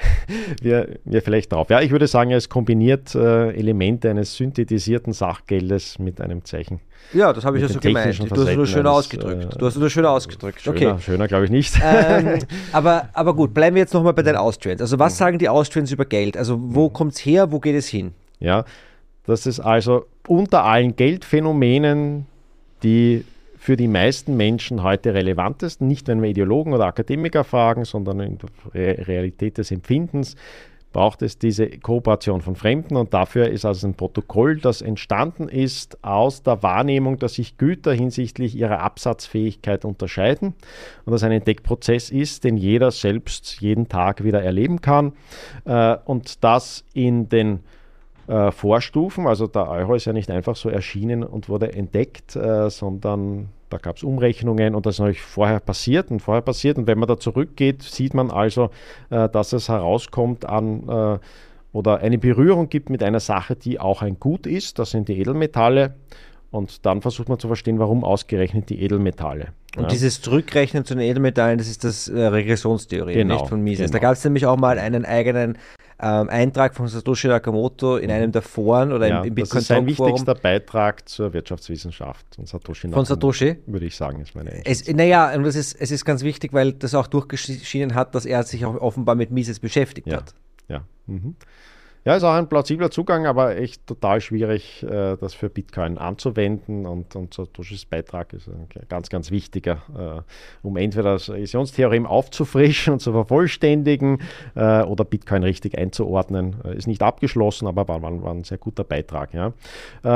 wir, wir vielleicht drauf. Ja, ich würde sagen, es kombiniert äh, Elemente eines synthetisierten Sachgeldes mit einem Zeichen. Ja, das habe ich ja Mit so den gemeint. technischen Du hast es nur Facetten schön eines, ausgedrückt. äh, Du hast es nur schön ausgedrückt. Schöner, Okay. schöner glaube ich nicht. ähm, aber, aber gut, bleiben wir jetzt nochmal bei den Austrians. Also was sagen die Austrians über Geld? Also wo kommt es her, wo geht es hin? Ja, das ist also unter allen Geldphänomenen, die für die meisten Menschen heute relevant ist, nicht wenn wir Ideologen oder Akademiker fragen, sondern in der Re- Realität des Empfindens, braucht es diese Kooperation von Fremden und dafür ist also ein Protokoll, das entstanden ist aus der Wahrnehmung, dass sich Güter hinsichtlich ihrer Absatzfähigkeit unterscheiden und das ein Entdeckprozess ist, den jeder selbst jeden Tag wieder erleben kann äh, und das in den äh, Vorstufen, also der Euro ist ja nicht einfach so erschienen und wurde entdeckt, äh, sondern da gab es Umrechnungen und das ist natürlich vorher passiert und vorher passiert. Und wenn man da zurückgeht, sieht man also, äh, dass es herauskommt an äh, oder eine Berührung gibt mit einer Sache, die auch ein Gut ist. Das sind die Edelmetalle. Und dann versucht man zu verstehen, warum ausgerechnet die Edelmetalle. Und ja. dieses Zurückrechnen zu den Edelmetallen, das ist das äh, Regressionstheorie, Genau, nicht von Mises. genau. Da gab es nämlich auch mal einen eigenen ähm, Eintrag von Satoshi Nakamoto in einem der Foren oder ja, im, im das Bitcoin ist sein Talk Forum. wichtigster Beitrag zur Wirtschaftswissenschaft von Satoshi Von Satoshi? würde ich sagen, ist meine Es, Einschätzung. naja, und das ist, es ist ganz wichtig, weil das auch durchgeschienen hat, dass er sich auch offenbar mit Mises beschäftigt Ja, hat. ja. Mhm. Ja, ist auch ein plausibler Zugang, aber echt total schwierig, äh, das für Bitcoin anzuwenden und, und Satoshis Beitrag ist ein ganz, ganz wichtiger, äh, um entweder das Emissionstheorem aufzufrischen und zu vervollständigen äh, oder Bitcoin richtig einzuordnen. Äh, ist nicht abgeschlossen, aber war, war, war ein sehr guter Beitrag. Ja. Äh,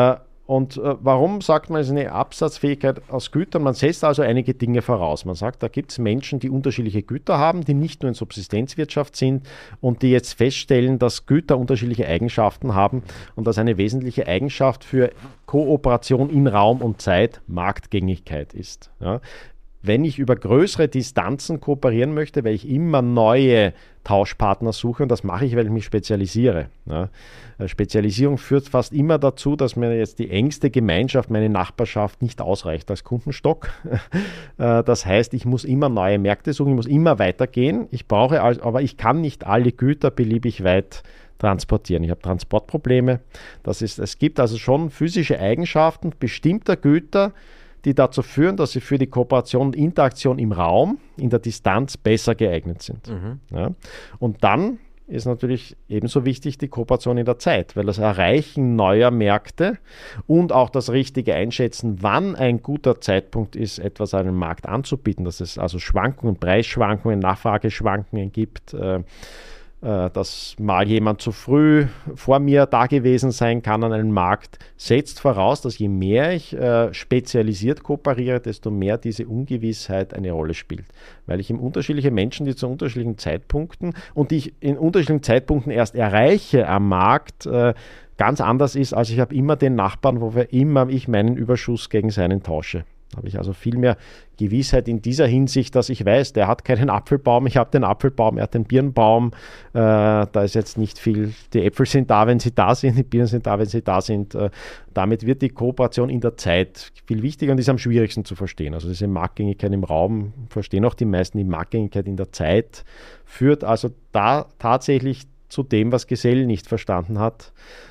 Und äh, warum sagt man, es ist eine Absatzfähigkeit aus Gütern? Man setzt also einige Dinge voraus. Man sagt, da gibt es Menschen, die unterschiedliche Güter haben, die nicht nur in Subsistenzwirtschaft sind und die jetzt feststellen, dass Güter unterschiedliche Eigenschaften haben und dass eine wesentliche Eigenschaft für Kooperation in Raum und Zeit Marktgängigkeit ist. Ja? Wenn ich über größere Distanzen kooperieren möchte, weil ich immer neue Tauschpartner suche, und das mache ich, weil ich mich spezialisiere. Ja. Spezialisierung führt fast immer dazu, dass mir jetzt die engste Gemeinschaft, meine Nachbarschaft nicht ausreicht als Kundenstock. Das heißt, ich muss immer neue Märkte suchen, ich muss immer weitergehen. Ich brauche, aber ich kann nicht alle Güter beliebig weit transportieren. Ich habe Transportprobleme. Das ist, es gibt also schon physische Eigenschaften bestimmter Güter, die dazu führen, dass sie für die Kooperation und Interaktion im Raum, in der Distanz besser geeignet sind. Mhm. Ja. Und dann ist natürlich ebenso wichtig die Kooperation in der Zeit, weil das Erreichen neuer Märkte und auch das richtige Einschätzen, wann ein guter Zeitpunkt ist, etwas an den Markt anzubieten, dass es also Schwankungen, Preisschwankungen, Nachfrageschwankungen gibt, äh, dass mal jemand zu früh vor mir da gewesen sein kann an einem Markt, setzt voraus, dass je mehr ich äh, spezialisiert kooperiere, desto mehr diese Ungewissheit eine Rolle spielt. Weil ich eben unterschiedliche Menschen, die zu unterschiedlichen Zeitpunkten und die ich in unterschiedlichen Zeitpunkten erst erreiche am Markt, äh, ganz anders ist, als ich habe immer den Nachbarn, wo wir immer ich meinen Überschuss gegen seinen tausche. Da habe ich also viel mehr Gewissheit in dieser Hinsicht, dass ich weiß, der hat keinen Apfelbaum, ich habe den Apfelbaum, er hat den Birnenbaum, äh, da ist jetzt nicht viel, die Äpfel sind da, wenn sie da sind, die Birnen sind da, wenn sie da sind. Äh, damit wird die Kooperation in der Zeit viel wichtiger und ist am schwierigsten zu verstehen. Also diese Marktgängigkeit im Raum verstehen auch die meisten, die Marktgängigkeit in der Zeit führt also da tatsächlich zu dem, was Gesell nicht verstanden hat,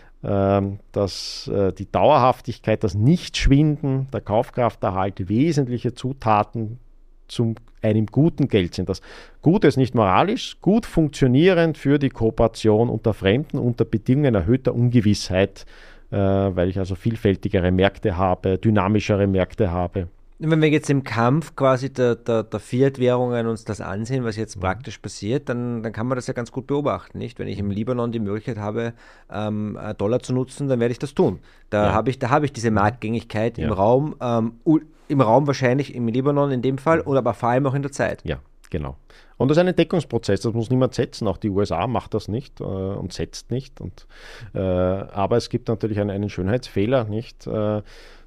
dass die Dauerhaftigkeit, das Nichtschwinden, der Kaufkrafterhalt wesentliche Zutaten zu einem guten Geld sind. Das Gute ist nicht moralisch, gut funktionierend für die Kooperation unter Fremden, unter Bedingungen erhöhter Ungewissheit, weil ich also vielfältigere Märkte habe, dynamischere Märkte habe. Wenn wir jetzt im Kampf quasi der, der, der Fiat-Währungen uns das ansehen, was jetzt praktisch passiert, dann, dann kann man das ja ganz gut beobachten, nicht? Wenn ich im Libanon die Möglichkeit habe, ähm, Dollar zu nutzen, dann werde ich das tun. Da ja. habe ich, da habe ich diese Marktgängigkeit ja. im Raum, ähm, im Raum wahrscheinlich im Libanon in dem Fall, oder aber vor allem auch in der Zeit. Ja, genau. Und das ist ein Entdeckungsprozess, das muss niemand setzen, auch die U S A macht das nicht äh, und setzt nicht. Und, äh, aber es gibt natürlich einen, einen Schönheitsfehler, nicht? Äh,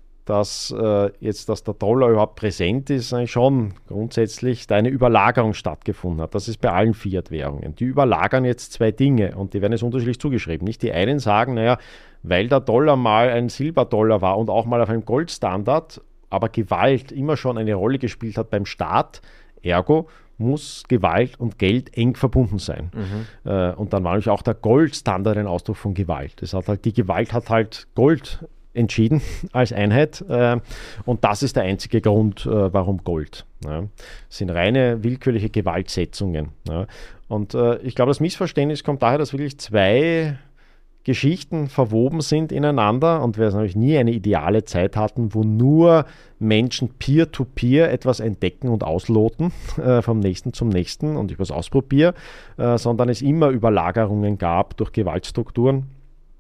dass äh, jetzt, dass der Dollar überhaupt präsent ist, eigentlich schon grundsätzlich da eine Überlagerung stattgefunden hat. Das ist bei allen Fiat-Währungen. Die überlagern jetzt zwei Dinge und die werden jetzt unterschiedlich zugeschrieben. Nicht die einen sagen, naja, weil der Dollar mal ein Silberdollar war und auch mal auf einem Goldstandard, aber Gewalt immer schon eine Rolle gespielt hat beim Staat, ergo muss Gewalt und Geld eng verbunden sein. Mhm. Äh, und dann war natürlich auch der Goldstandard ein Ausdruck von Gewalt. Das hat halt, die Gewalt hat halt Gold entschieden als Einheit äh, und das ist der einzige Grund, äh, warum Gold. Ja. Das sind reine willkürliche Gewaltsetzungen. Ja. Und äh, ich glaube, das Missverständnis kommt daher, dass wirklich zwei Geschichten verwoben sind ineinander und wir natürlich nie eine ideale Zeit hatten, wo nur Menschen peer-to-peer etwas entdecken und ausloten, äh, vom nächsten zum nächsten und ich was ausprobiere, äh, sondern es immer Überlagerungen gab durch Gewaltstrukturen.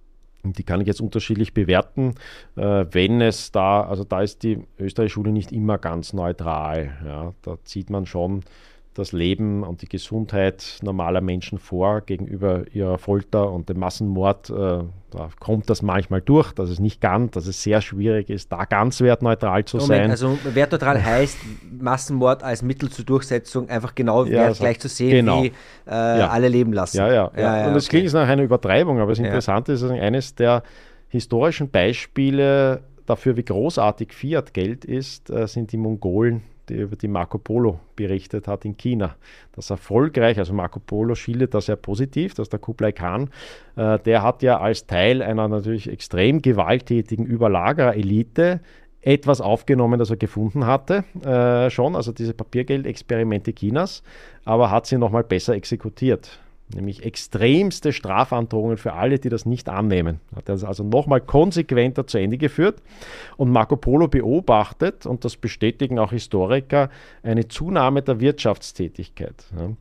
Die kann ich jetzt unterschiedlich bewerten, äh, wenn es da, also da ist die österreichische Schule nicht immer ganz neutral. Ja. Da zieht man schon das Leben und die Gesundheit normaler Menschen vor gegenüber ihrer Folter und dem Massenmord. Äh, da kommt das manchmal durch, dass es nicht ganz, dass es sehr schwierig ist, da ganz wertneutral zu Moment, sein. Also wertneutral heißt, Massenmord als Mittel zur Durchsetzung einfach genau ja, gleich hat, zu sehen, genau. wie äh, ja. alle leben lassen. Ja, ja. ja. ja, ja und das okay. klingt nach einer Übertreibung, aber das Interessante ja. ist, eines der historischen Beispiele dafür, wie großartig Fiat-Geld ist, äh, sind die Mongolen, die über die Marco Polo berichtet hat in China. Das erfolgreich, also Marco Polo schildert das sehr positiv, dass der Kublai Khan, äh, der hat ja als Teil einer natürlich extrem gewalttätigen Überlagerelite etwas aufgenommen, das er gefunden hatte, äh, schon, also diese Papiergeldexperimente Chinas, aber hat sie nochmal besser exekutiert. Nämlich extremste Strafandrohungen für alle, die das nicht annehmen. Hat er also nochmal konsequenter zu Ende geführt. Und Marco Polo beobachtet, und das bestätigen auch Historiker, eine Zunahme der Wirtschaftstätigkeit.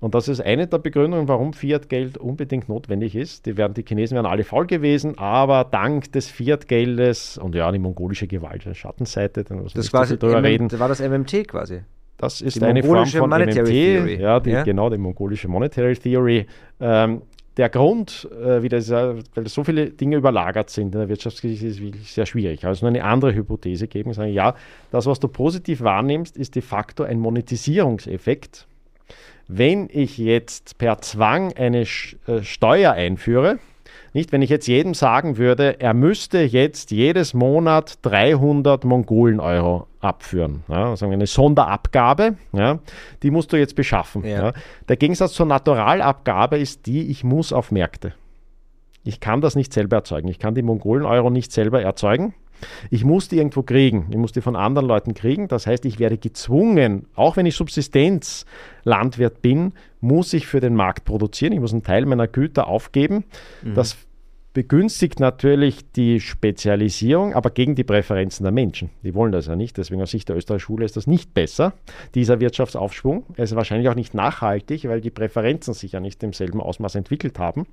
Und das ist eine der Begründungen, warum Fiat-Geld unbedingt notwendig ist. Die, werden, die Chinesen wären alle faul gewesen, aber dank des Fiat-Geldes und ja, die mongolische Gewalt, die Schattenseite, dann das quasi drüber reden. War das M M T quasi? Das ist die eine Form von Monetary M M T, Theory. Ja, die, ja, genau, die mongolische Monetary Theory. Ähm, der Grund, äh, wie das, weil so viele Dinge überlagert sind in der Wirtschaftsgeschichte, ist wirklich sehr schwierig. Also nur eine andere Hypothese geben und sagen, ja, das, was du positiv wahrnimmst, ist de facto ein Monetisierungseffekt. Wenn ich jetzt per Zwang eine Steuer einführe, nicht, wenn ich jetzt jedem sagen würde, er müsste jetzt jedes Monat dreihundert Mongolen-Euro abführen, ja, also eine Sonderabgabe, ja, die musst du jetzt beschaffen. Ja. Ja. Der Gegensatz zur Naturalabgabe ist die, ich muss auf Märkte. Ich kann das nicht selber erzeugen. Ich kann die Mongolen-Euro nicht selber erzeugen. Ich muss die irgendwo kriegen. Ich muss die von anderen Leuten kriegen. Das heißt, ich werde gezwungen, auch wenn ich Subsistenzlandwirt bin, muss ich für den Markt produzieren. Ich muss einen Teil meiner Güter aufgeben. Mhm. Das begünstigt natürlich die Spezialisierung, aber gegen die Präferenzen der Menschen. Die wollen das ja nicht. Deswegen aus Sicht der Österreichischen Schule ist das nicht besser, dieser Wirtschaftsaufschwung. Er ist wahrscheinlich auch nicht nachhaltig, weil die Präferenzen sich ja nicht im selben Ausmaß entwickelt haben.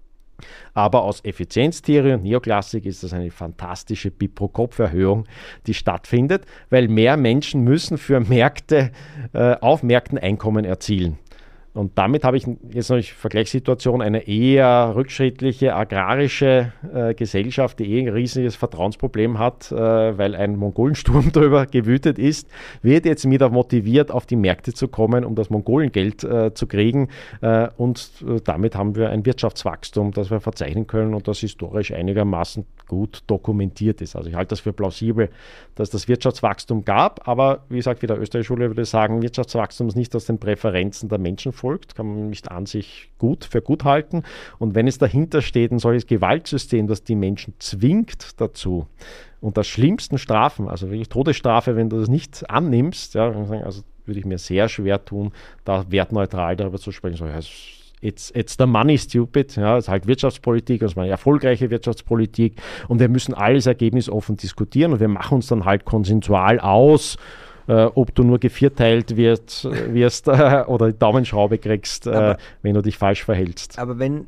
Aber aus Effizienztheorie und Neoklassik ist das eine fantastische B I P pro-Kopf-Erhöhung, die stattfindet, weil mehr Menschen müssen für Märkte, äh, auf Märkten Einkommen erzielen. Und damit habe ich jetzt noch eine Vergleichssituation, eine eher rückschrittliche agrarische äh, Gesellschaft, die eh ein riesiges Vertrauensproblem hat, äh, weil ein Mongolensturm darüber gewütet ist, wird jetzt wieder motiviert, auf die Märkte zu kommen, um das Mongolengeld äh, zu kriegen. Äh, und äh, damit haben wir ein Wirtschaftswachstum, das wir verzeichnen können und das historisch einigermaßen gut dokumentiert ist. Also ich halte das für plausibel, dass das Wirtschaftswachstum gab, aber wie gesagt, wie der Österreichische Schule würde sagen, Wirtschaftswachstum ist nicht aus den Präferenzen der Menschen folgt, kann man nicht an sich gut für gut halten. Und wenn es dahinter steht, ein solches Gewaltsystem, das die Menschen zwingt dazu, unter schlimmsten Strafen, also wirklich Todesstrafe, wenn du das nicht annimmst, ja, also würde ich mir sehr schwer tun, da wertneutral darüber zu sprechen. So, ja, It's, it's the money stupid, ja, es ist halt Wirtschaftspolitik, das ist eine erfolgreiche Wirtschaftspolitik und wir müssen alles ergebnisoffen diskutieren und wir machen uns dann halt konsensual aus, äh, ob du nur gevierteilt wird, wirst äh, oder die Daumenschraube kriegst, äh, aber, wenn du dich falsch verhältst. Aber wenn,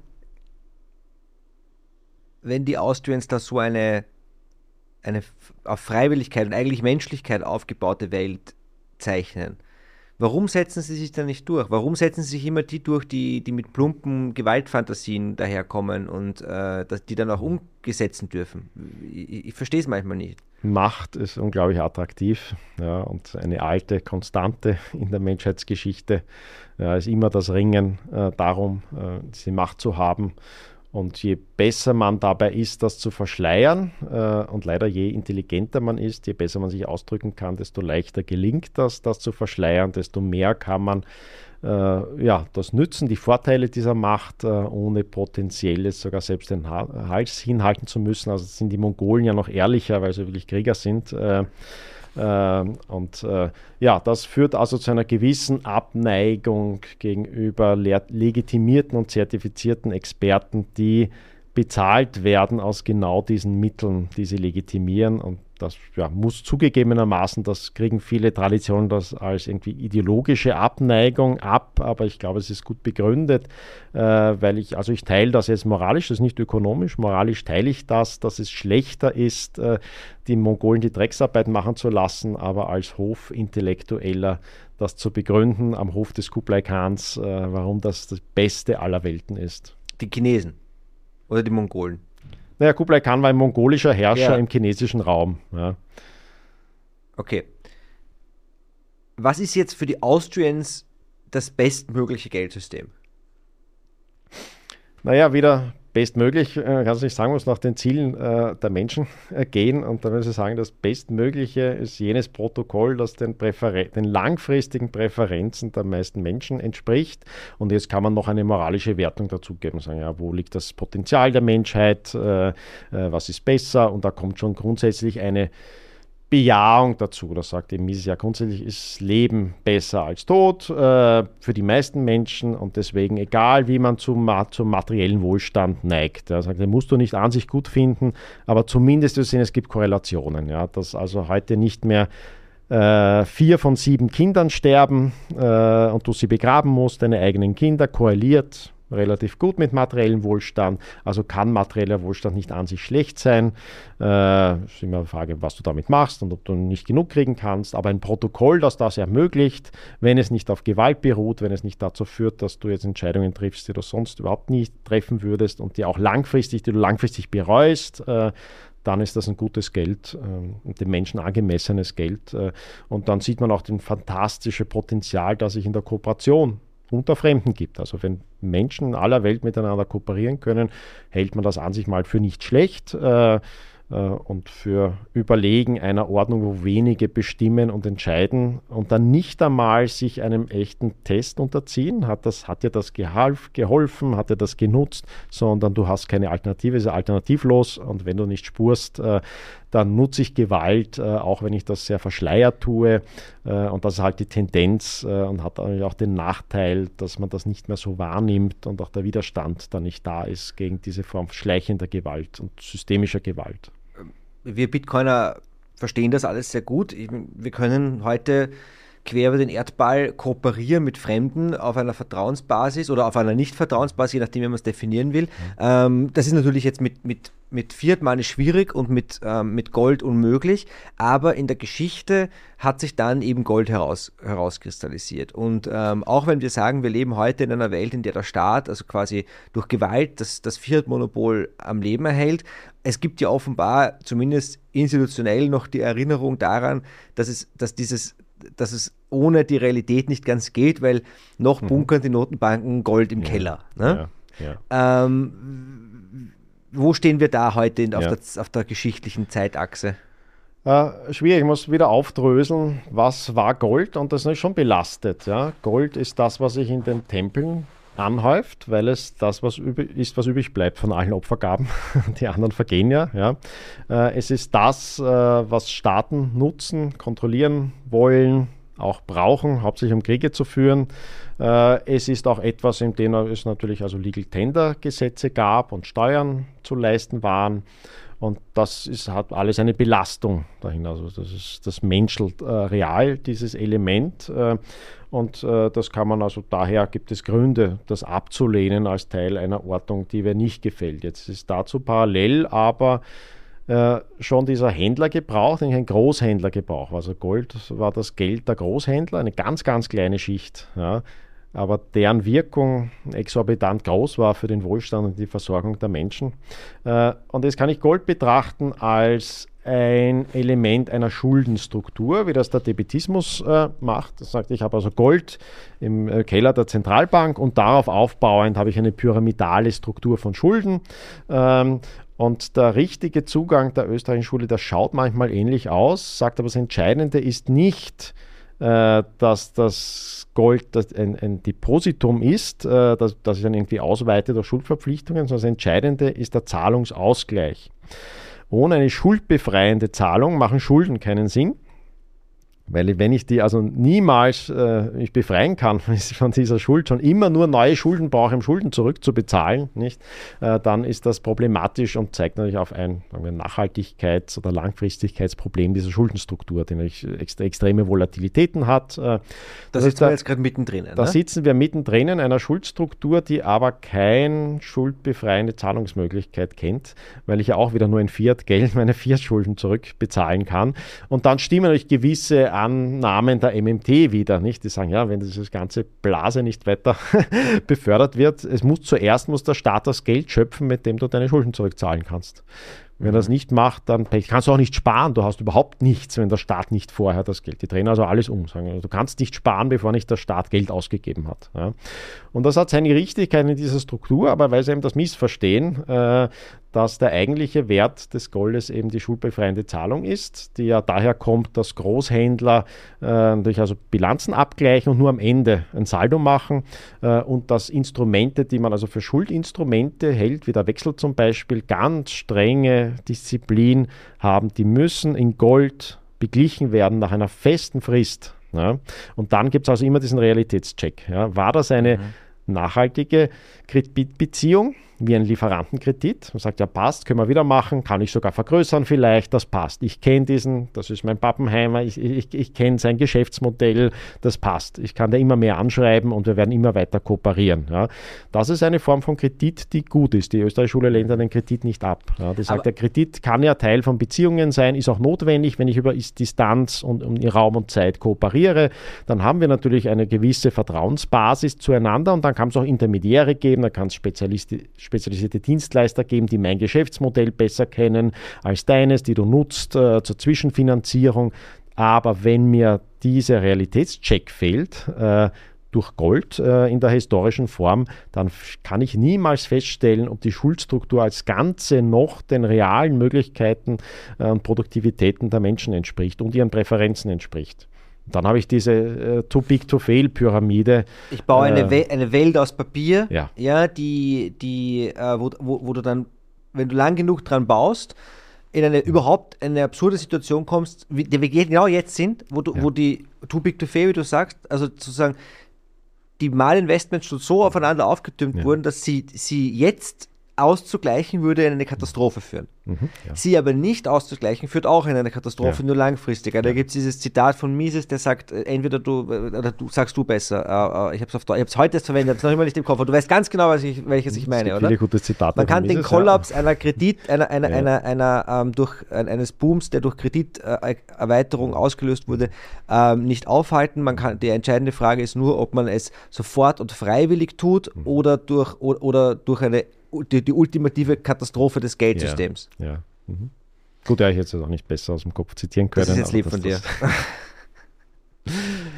wenn die Austrians da so eine, eine auf Freiwilligkeit und eigentlich Menschlichkeit aufgebaute Welt zeichnen, warum setzen sie sich da nicht durch? Warum setzen sie sich immer die durch, die, die mit plumpen Gewaltfantasien daherkommen und äh, dass die dann auch umgesetzen dürfen? Ich, ich verstehe es manchmal nicht. Macht ist unglaublich attraktiv, ja, und eine alte Konstante in der Menschheitsgeschichte ja, ist immer das Ringen äh, darum, äh, diese Macht zu haben. Und je besser man dabei ist, das zu verschleiern, äh, und leider je intelligenter man ist, je besser man sich ausdrücken kann, desto leichter gelingt das, das zu verschleiern, desto mehr kann man äh, ja, das nützen, die Vorteile dieser Macht, äh, ohne potenzielles sogar selbst den ha- Hals hinhalten zu müssen. Also sind die Mongolen ja noch ehrlicher, weil sie wirklich Krieger sind. Äh, Ähm, und äh, ja, das führt also zu einer gewissen Abneigung gegenüber le- legitimierten und zertifizierten Experten, die bezahlt werden aus genau diesen Mitteln, die sie legitimieren. Und das ja, muss zugegebenermaßen, das kriegen viele Traditionen das als irgendwie ideologische Abneigung ab, aber ich glaube, es ist gut begründet, äh, weil ich, also ich teile das jetzt moralisch, das ist nicht ökonomisch, moralisch teile ich das, dass es schlechter ist, äh, die Mongolen die Drecksarbeit machen zu lassen, aber als Hofintellektueller das zu begründen am Hof des Kublai Khans, äh, warum das das Beste aller Welten ist. Die Chinesen oder die Mongolen? Naja, Kublai Khan war ein mongolischer Herrscher ja. im chinesischen Raum. Ja. Okay. Was ist jetzt für die Austrians das bestmögliche Geldsystem? Naja, wieder bestmöglich, äh, kannst du nicht sagen, muss nach den Zielen äh, der Menschen äh, gehen. Und da würde ich sagen, das Bestmögliche ist jenes Protokoll, das den, Präferen- den langfristigen Präferenzen der meisten Menschen entspricht. Und jetzt kann man noch eine moralische Wertung dazu geben. Sagen, ja, wo liegt das Potenzial der Menschheit? Äh, äh, was ist besser? Und da kommt schon grundsätzlich eine Bejahung dazu. Das sagt eben Mises, ja, grundsätzlich ist Leben besser als Tod äh, für die meisten Menschen und deswegen, egal wie man zum, zum materiellen Wohlstand neigt. Er sagt, den musst du nicht an sich gut finden, aber zumindest wir sehen, es gibt Korrelationen. Ja, dass also heute nicht mehr äh, vier von sieben Kindern sterben äh, und du sie begraben musst, deine eigenen Kinder, korreliert relativ gut mit materiellem Wohlstand. Also kann materieller Wohlstand nicht an sich schlecht sein. Äh, ist immer eine Frage, was du damit machst und ob du nicht genug kriegen kannst. Aber ein Protokoll, das das ermöglicht, wenn es nicht auf Gewalt beruht, wenn es nicht dazu führt, dass du jetzt Entscheidungen triffst, die du sonst überhaupt nie treffen würdest und die auch langfristig, die du langfristig bereust, äh, dann ist das ein gutes Geld, äh, dem Menschen angemessenes Geld. Äh, und dann sieht man auch das fantastische Potenzial, das sich in der Kooperation unter Fremden gibt. Also wenn Menschen in aller Welt miteinander kooperieren können, hält man das an sich mal für nicht schlecht äh, äh, und für Überlegen einer Ordnung, wo wenige bestimmen und entscheiden und dann nicht einmal sich einem echten Test unterziehen. Hat, das, hat dir das gehalf, geholfen, hat dir das genutzt, sondern du hast keine Alternative, ist alternativlos und wenn du nicht spurst, äh, dann nutze ich Gewalt, äh, auch wenn ich das sehr verschleiert tue. Äh, und das ist halt die Tendenz äh, und hat eigentlich auch den Nachteil, dass man das nicht mehr so wahrnimmt und auch der Widerstand dann nicht da ist gegen diese Form schleichender Gewalt und systemischer Gewalt. Wir Bitcoiner verstehen das alles sehr gut. Ich, wir können heute quer über den Erdball kooperieren mit Fremden auf einer Vertrauensbasis oder auf einer Nicht-Vertrauensbasis, je nachdem, wie man es definieren will. Mhm. Ähm, das ist natürlich jetzt mit, mit, mit Fiat Money schwierig und mit, ähm, mit Gold unmöglich, aber in der Geschichte hat sich dann eben Gold heraus, herauskristallisiert. Und ähm, auch wenn wir sagen, wir leben heute in einer Welt, in der der Staat, also quasi durch Gewalt, das, das Fiat-Monopol am Leben erhält, es gibt ja offenbar zumindest institutionell noch die Erinnerung daran, dass es, dass dieses dass es ohne die Realität nicht ganz geht, weil noch mhm. bunkern die Notenbanken Gold im ja. Keller. Ne? Ja. Ja. Ähm, wo stehen wir da heute in, auf, ja. der, auf der geschichtlichen Zeitachse? Äh, schwierig, ich muss wieder aufdröseln, was war Gold und das ist schon belastet. Ja? Gold ist das, was sich in den Tempeln anhäuft, weil es das was übrig ist, was übrig bleibt von allen Opfergaben. Die anderen vergehen ja. ja. Äh, es ist das, äh, was Staaten nutzen, kontrollieren wollen, auch brauchen, hauptsächlich um Kriege zu führen. Äh, es ist auch etwas, in dem es natürlich also Legal Tender Gesetze gab und Steuern zu leisten waren. Und das ist, hat alles eine Belastung dahin. Also das ist, das menschelt äh, real, dieses Element. Äh, und äh, das kann man also, daher gibt es Gründe, das abzulehnen als Teil einer Ordnung, die mir nicht gefällt. Jetzt ist dazu parallel aber äh, schon dieser Händlergebrauch, nämlich ein Großhändlergebrauch. Also Gold war das Geld der Großhändler, eine ganz, ganz kleine Schicht. Ja. Aber deren Wirkung exorbitant groß war für den Wohlstand und die Versorgung der Menschen. Und jetzt kann ich Gold betrachten als ein Element einer Schuldenstruktur, wie das der Debitismus macht. Das sagt, ich habe also Gold im Keller der Zentralbank und darauf aufbauend habe ich eine pyramidale Struktur von Schulden. Und der richtige Zugang der österreichischen Schule, das schaut manchmal ähnlich aus, sagt aber das Entscheidende ist nicht, dass das Gold das ein, ein Depositum ist, äh, das, das ich dann irgendwie ausweite durch Schuldverpflichtungen, sondern das Entscheidende ist der Zahlungsausgleich. Ohne eine schuldbefreiende Zahlung machen Schulden keinen Sinn, weil wenn ich die also niemals äh, mich befreien kann von dieser Schuld, schon immer nur neue Schulden brauche, um Schulden zurückzubezahlen, nicht, äh, dann ist das problematisch und zeigt natürlich auf ein Nachhaltigkeits- oder Langfristigkeitsproblem dieser Schuldenstruktur, die natürlich extre- extreme Volatilitäten hat. Äh, da sitzen wir jetzt gerade mittendrin. Da ne? sitzen wir mittendrin in einer Schuldstruktur, die aber keine schuldbefreiende Zahlungsmöglichkeit kennt, weil ich ja auch wieder nur in Fiat-Geld meine Fiat-Schulden zurückbezahlen kann. Und dann stimmen natürlich gewisse Annahmen der M M T wieder, nicht? Die sagen, ja, wenn diese ganze Blase nicht weiter befördert wird, es muss zuerst muss der Staat das Geld schöpfen, mit dem du deine Schulden zurückzahlen kannst. Wenn er das nicht macht, dann kannst du auch nicht sparen. Du hast überhaupt nichts, wenn der Staat nicht vorher das Geld. Die drehen also alles um. Sagen, also du kannst nicht sparen, bevor nicht der Staat Geld ausgegeben hat. Ja. Und das hat seine Richtigkeit in dieser Struktur, aber weil sie eben das missverstehen, äh, dass der eigentliche Wert des Goldes eben die schuldbefreiende Zahlung ist, die ja daher kommt, dass Großhändler äh, durch also Bilanzen abgleichen und nur am Ende ein Saldo machen äh, und dass Instrumente, die man also für Schuldinstrumente hält, wie der Wechsel zum Beispiel, ganz strenge Disziplin haben. Die müssen in Gold beglichen werden nach einer festen Frist. Ja? Und dann gibt es also immer diesen Realitätscheck. Ja? War das eine mhm. nachhaltige Kreditbeziehung, wie ein Lieferantenkredit. Man sagt, ja passt, können wir wieder machen, kann ich sogar vergrößern vielleicht, das passt. Ich kenne diesen, das ist mein Pappenheimer, ich, ich, ich kenne sein Geschäftsmodell, das passt. Ich kann da immer mehr anschreiben und wir werden immer weiter kooperieren. Ja. Das ist eine Form von Kredit, die gut ist. Die österreichische Schule lehnt den Kredit nicht ab. Ja. Die sagt, aber der Kredit kann ja Teil von Beziehungen sein, ist auch notwendig, wenn ich über Distanz und um Raum und Zeit kooperiere. Dann haben wir natürlich eine gewisse Vertrauensbasis zueinander und dann kann es auch Intermediäre geben, dann kann es Spezialisten spezialisierte Dienstleister geben, die mein Geschäftsmodell besser kennen als deines, die du nutzt äh, zur Zwischenfinanzierung. Aber wenn mir dieser Realitätscheck fehlt, äh, durch Gold äh, in der historischen Form, dann f- kann ich niemals feststellen, ob die Schuldstruktur als Ganze noch den realen Möglichkeiten äh, und Produktivitäten der Menschen entspricht und ihren Präferenzen entspricht. Dann habe ich diese äh, Too-Big-to-Fail-Pyramide. Ich baue eine, äh, We- eine Welt aus Papier, ja. Ja, die, die, äh, wo, wo, wo du dann, wenn du lang genug dran baust, in eine überhaupt eine absurde Situation kommst, wie die wir genau jetzt sind, wo, du, Ja. wo die Too-Big-to-Fail, wie du sagst, also sozusagen die Malinvestments schon so aufeinander aufgetürmt Ja. wurden, dass sie, sie jetzt auszugleichen würde in eine Katastrophe führen. Mhm, ja. Sie aber nicht auszugleichen, führt auch in eine Katastrophe, Ja. nur langfristig. Da gibt es dieses Zitat von Mises, der sagt, äh, entweder du, äh, oder du sagst du besser. Äh, äh, ich habe es heute erst verwendet, habe es noch immer nicht im Kopf, aber du weißt ganz genau, was ich, welches ich meine, es gibt oder? viele gute Zitate Man kann von den Mises, Kollaps ja. einer Kredit, einer, einer, Ja. einer, einer ähm, durch ein, eines Booms, der durch Krediterweiterung ausgelöst wurde, ähm, nicht aufhalten. Man kann, die entscheidende Frage ist nur, ob man es sofort und freiwillig tut Mhm. oder durch, oder, oder durch eine Die, die ultimative Katastrophe des Geldsystems. Ja, ja. Mhm. Gut, ja, ich hätte es auch nicht besser aus dem Kopf zitieren können. Das ist jetzt aber lieb das- von dir. das-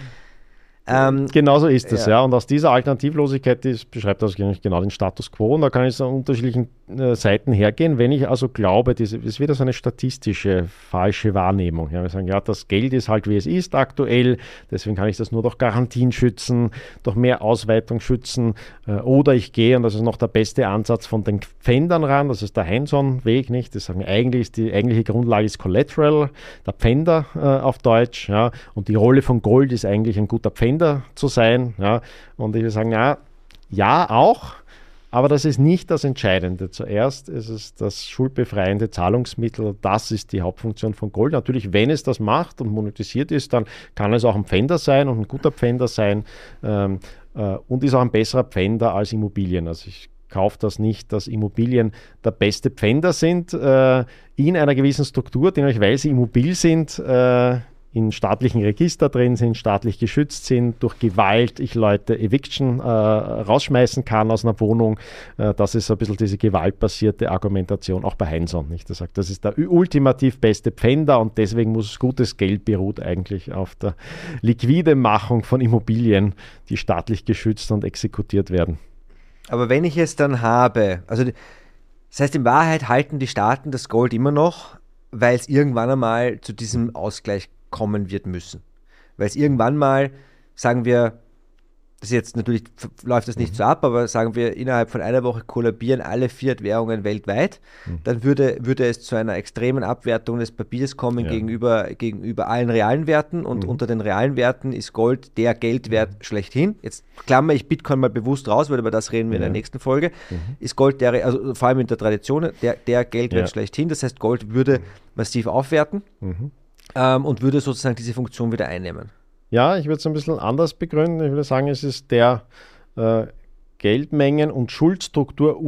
ähm, Genau so ist es, ja. ja. Und aus dieser Alternativlosigkeit ist, beschreibt das eigentlich genau den Status quo. Und da kann ich so an unterschiedlichen äh, Seiten hergehen. Wenn ich also glaube, das ist wieder so eine statistische, falsche Wahrnehmung. Ja, wir sagen, ja, das Geld ist halt, wie es ist aktuell. Deswegen kann ich das nur durch Garantien schützen, durch mehr Ausweitung schützen. Äh, oder ich gehe, und das ist noch der beste Ansatz, von den Pfändern ran. Das ist der Hands-on-Weg, nicht? Das sagen, eigentlich ist die eigentliche Grundlage ist Collateral, der Pfänder äh, auf Deutsch. Ja. Und die Rolle von Gold ist eigentlich ein guter Pfänder zu sein. Ja. Und ich würde sagen, ja, ja auch, aber das ist nicht das Entscheidende. Zuerst ist es das schuldbefreiende Zahlungsmittel, das ist die Hauptfunktion von Gold. Natürlich, wenn es das macht und monetisiert ist, dann kann es auch ein Pfänder sein und ein guter Pfänder sein ähm, äh, und ist auch ein besserer Pfänder als Immobilien. Also ich kaufe das nicht, dass Immobilien der beste Pfänder sind äh, in einer gewissen Struktur, die natürlich, weil sie immobil sind, äh, in staatlichen Register drin sind, staatlich geschützt sind, durch Gewalt ich Leute Eviction äh, rausschmeißen kann aus einer Wohnung. Äh, das ist ein bisschen diese gewaltbasierte Argumentation, auch bei Heinsohn. Nicht? Der sagt, das ist der ultimativ beste Pfänder und deswegen muss gutes Geld beruht eigentlich auf der Liquidemachung von Immobilien, die staatlich geschützt und exekutiert werden. aber wenn ich es dann habe, also die, das heißt, in Wahrheit halten die Staaten das Gold immer noch, weil es irgendwann einmal zu diesem Ausgleich kommen wird müssen. Weil es irgendwann mal, sagen wir, das jetzt natürlich f- läuft das nicht so ab, aber sagen wir, innerhalb von einer Woche kollabieren alle Fiat-Währungen weltweit, Mhm. dann würde, würde es zu einer extremen Abwertung des Papiers kommen Ja. gegenüber, gegenüber allen realen Werten und Mhm. unter den realen Werten ist Gold der Geldwert schlechthin. Jetzt klammer ich Bitcoin mal bewusst raus, weil über das reden wir in Ja. der nächsten Folge. Ist Gold der, also vor allem in der Tradition, der, der Geldwert Ja. schlechthin. Das heißt, Gold würde massiv aufwerten Mhm. ähm, und würde sozusagen diese Funktion wieder einnehmen. Ja, ich würde es ein bisschen anders begründen. Ich würde sagen, es ist der äh, Geldmengen- und Schuldstruktur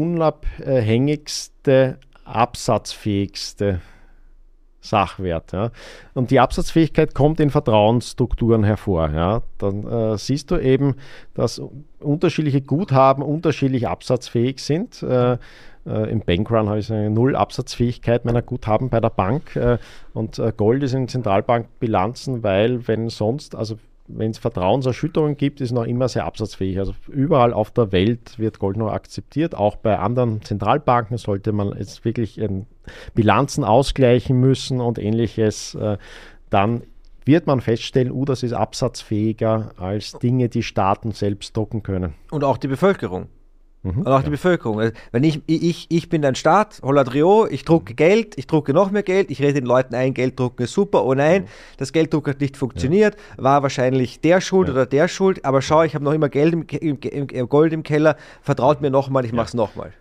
unabhängigste, absatzfähigste Sachwert. Ja. Und die Absatzfähigkeit kommt in Vertrauensstrukturen hervor. Ja. Dann äh, siehst du eben, dass unterschiedliche Guthaben unterschiedlich absatzfähig sind. Äh, Äh, Im Bankrun habe ich eine Null-Absatzfähigkeit meiner Guthaben bei der Bank äh, und äh, Gold ist in Zentralbankbilanzen, weil wenn sonst, also wenn es Vertrauenserschütterungen gibt, ist es noch immer sehr absatzfähig. Also überall auf der Welt wird Gold noch akzeptiert, auch bei anderen Zentralbanken sollte man jetzt wirklich äh, Bilanzen ausgleichen müssen und ähnliches, äh, dann wird man feststellen, uh, das ist absatzfähiger als Dinge, die Staaten selbst drucken können. Und auch die Bevölkerung. Mhm, Und auch die ja. Bevölkerung. Also wenn ich, ich, ich bin ein Staat, Holladrio, ich drucke Geld, ich drucke noch mehr Geld, ich rede den Leuten ein, Geld drucken ist super, oh nein, das Gelddruck hat nicht funktioniert, war wahrscheinlich der Schuld Ja. oder der Schuld, aber schau, ich habe noch immer Geld im, im, im, im Gold im Keller, vertraut mir nochmal, ich mache es nochmal. Ja,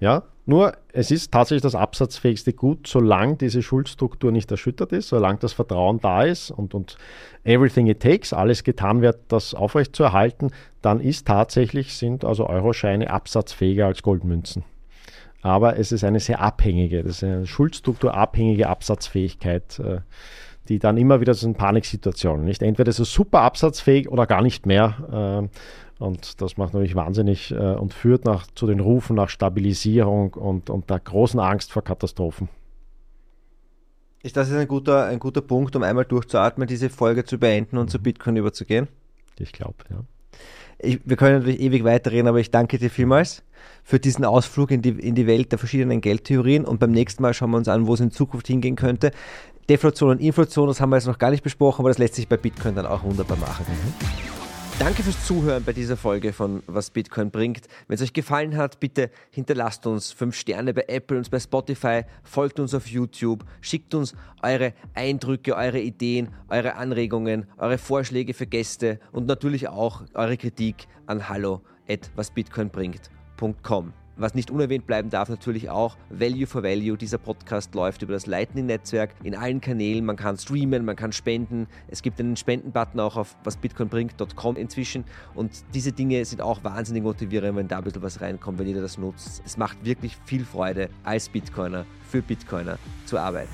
Nur, es ist tatsächlich das absatzfähigste Gut, solange diese Schuldstruktur nicht erschüttert ist, solange das Vertrauen da ist und, und everything it takes, alles getan wird, das aufrechtzuerhalten, dann ist tatsächlich, sind also Euroscheine absatzfähiger als Goldmünzen. Aber es ist eine sehr abhängige, das ist eine Schuldstrukturabhängige Absatzfähigkeit, die dann immer wieder so eine Paniksituation, nicht? Entweder ist es super absatzfähig oder gar nicht mehr. Und das macht natürlich wahnsinnig und führt nach, zu den Rufen nach Stabilisierung und, und der großen Angst vor Katastrophen. Ist das jetzt ein guter, ein guter Punkt, um einmal durchzuatmen, diese Folge zu beenden und mhm. zu Bitcoin überzugehen? Ich glaube, ja. Ich, wir können natürlich ewig weiterreden, aber ich danke dir vielmals für diesen Ausflug in die, in die Welt der verschiedenen Geldtheorien und beim nächsten Mal schauen wir uns an, wo es in Zukunft hingehen könnte. Deflation und Inflation, das haben wir jetzt noch gar nicht besprochen, aber das lässt sich bei Bitcoin dann auch wunderbar machen. Mhm. Danke fürs Zuhören bei dieser Folge von Was Bitcoin bringt. Wenn es euch gefallen hat, bitte hinterlasst uns fünf Sterne bei Apple und bei Spotify, folgt uns auf YouTube, schickt uns eure Eindrücke, eure Ideen, eure Anregungen, eure Vorschläge für Gäste und natürlich auch eure Kritik an hallo at wasbitcoinbringt punkt com. Was nicht unerwähnt bleiben darf, natürlich auch Value for Value. Dieser Podcast läuft über das Lightning-Netzwerk in allen Kanälen. Man kann streamen, man kann spenden. Es gibt einen Spendenbutton auch auf wasbitcoinbringt punkt com inzwischen. Und diese Dinge sind auch wahnsinnig motivierend, wenn da ein bisschen was reinkommt, wenn jeder das nutzt. Es macht wirklich viel Freude, als Bitcoiner für Bitcoiner zu arbeiten.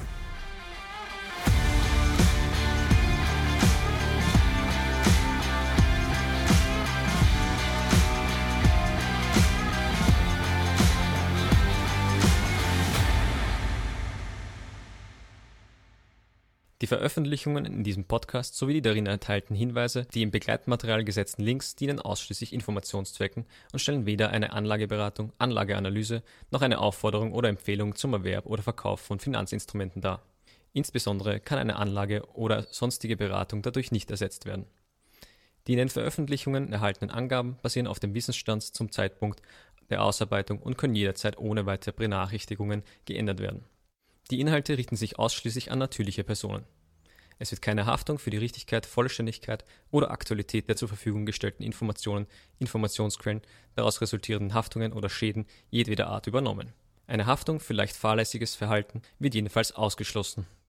Die Veröffentlichungen in diesem Podcast sowie die darin enthaltenen Hinweise, die im Begleitmaterial gesetzten Links dienen ausschließlich Informationszwecken und stellen weder eine Anlageberatung, Anlageanalyse noch eine Aufforderung oder Empfehlung zum Erwerb oder Verkauf von Finanzinstrumenten dar. Insbesondere kann eine Anlage oder sonstige Beratung dadurch nicht ersetzt werden. Die in den Veröffentlichungen erhaltenen Angaben basieren auf dem Wissensstand zum Zeitpunkt der Ausarbeitung und können jederzeit ohne weitere Benachrichtigungen geändert werden. Die Inhalte richten sich ausschließlich an natürliche Personen. Es wird keine Haftung für die Richtigkeit, Vollständigkeit oder Aktualität der zur Verfügung gestellten Informationen, Informationsquellen, daraus resultierenden Haftungen oder Schäden jedweder Art übernommen. Eine Haftung für leicht fahrlässiges Verhalten wird jedenfalls ausgeschlossen.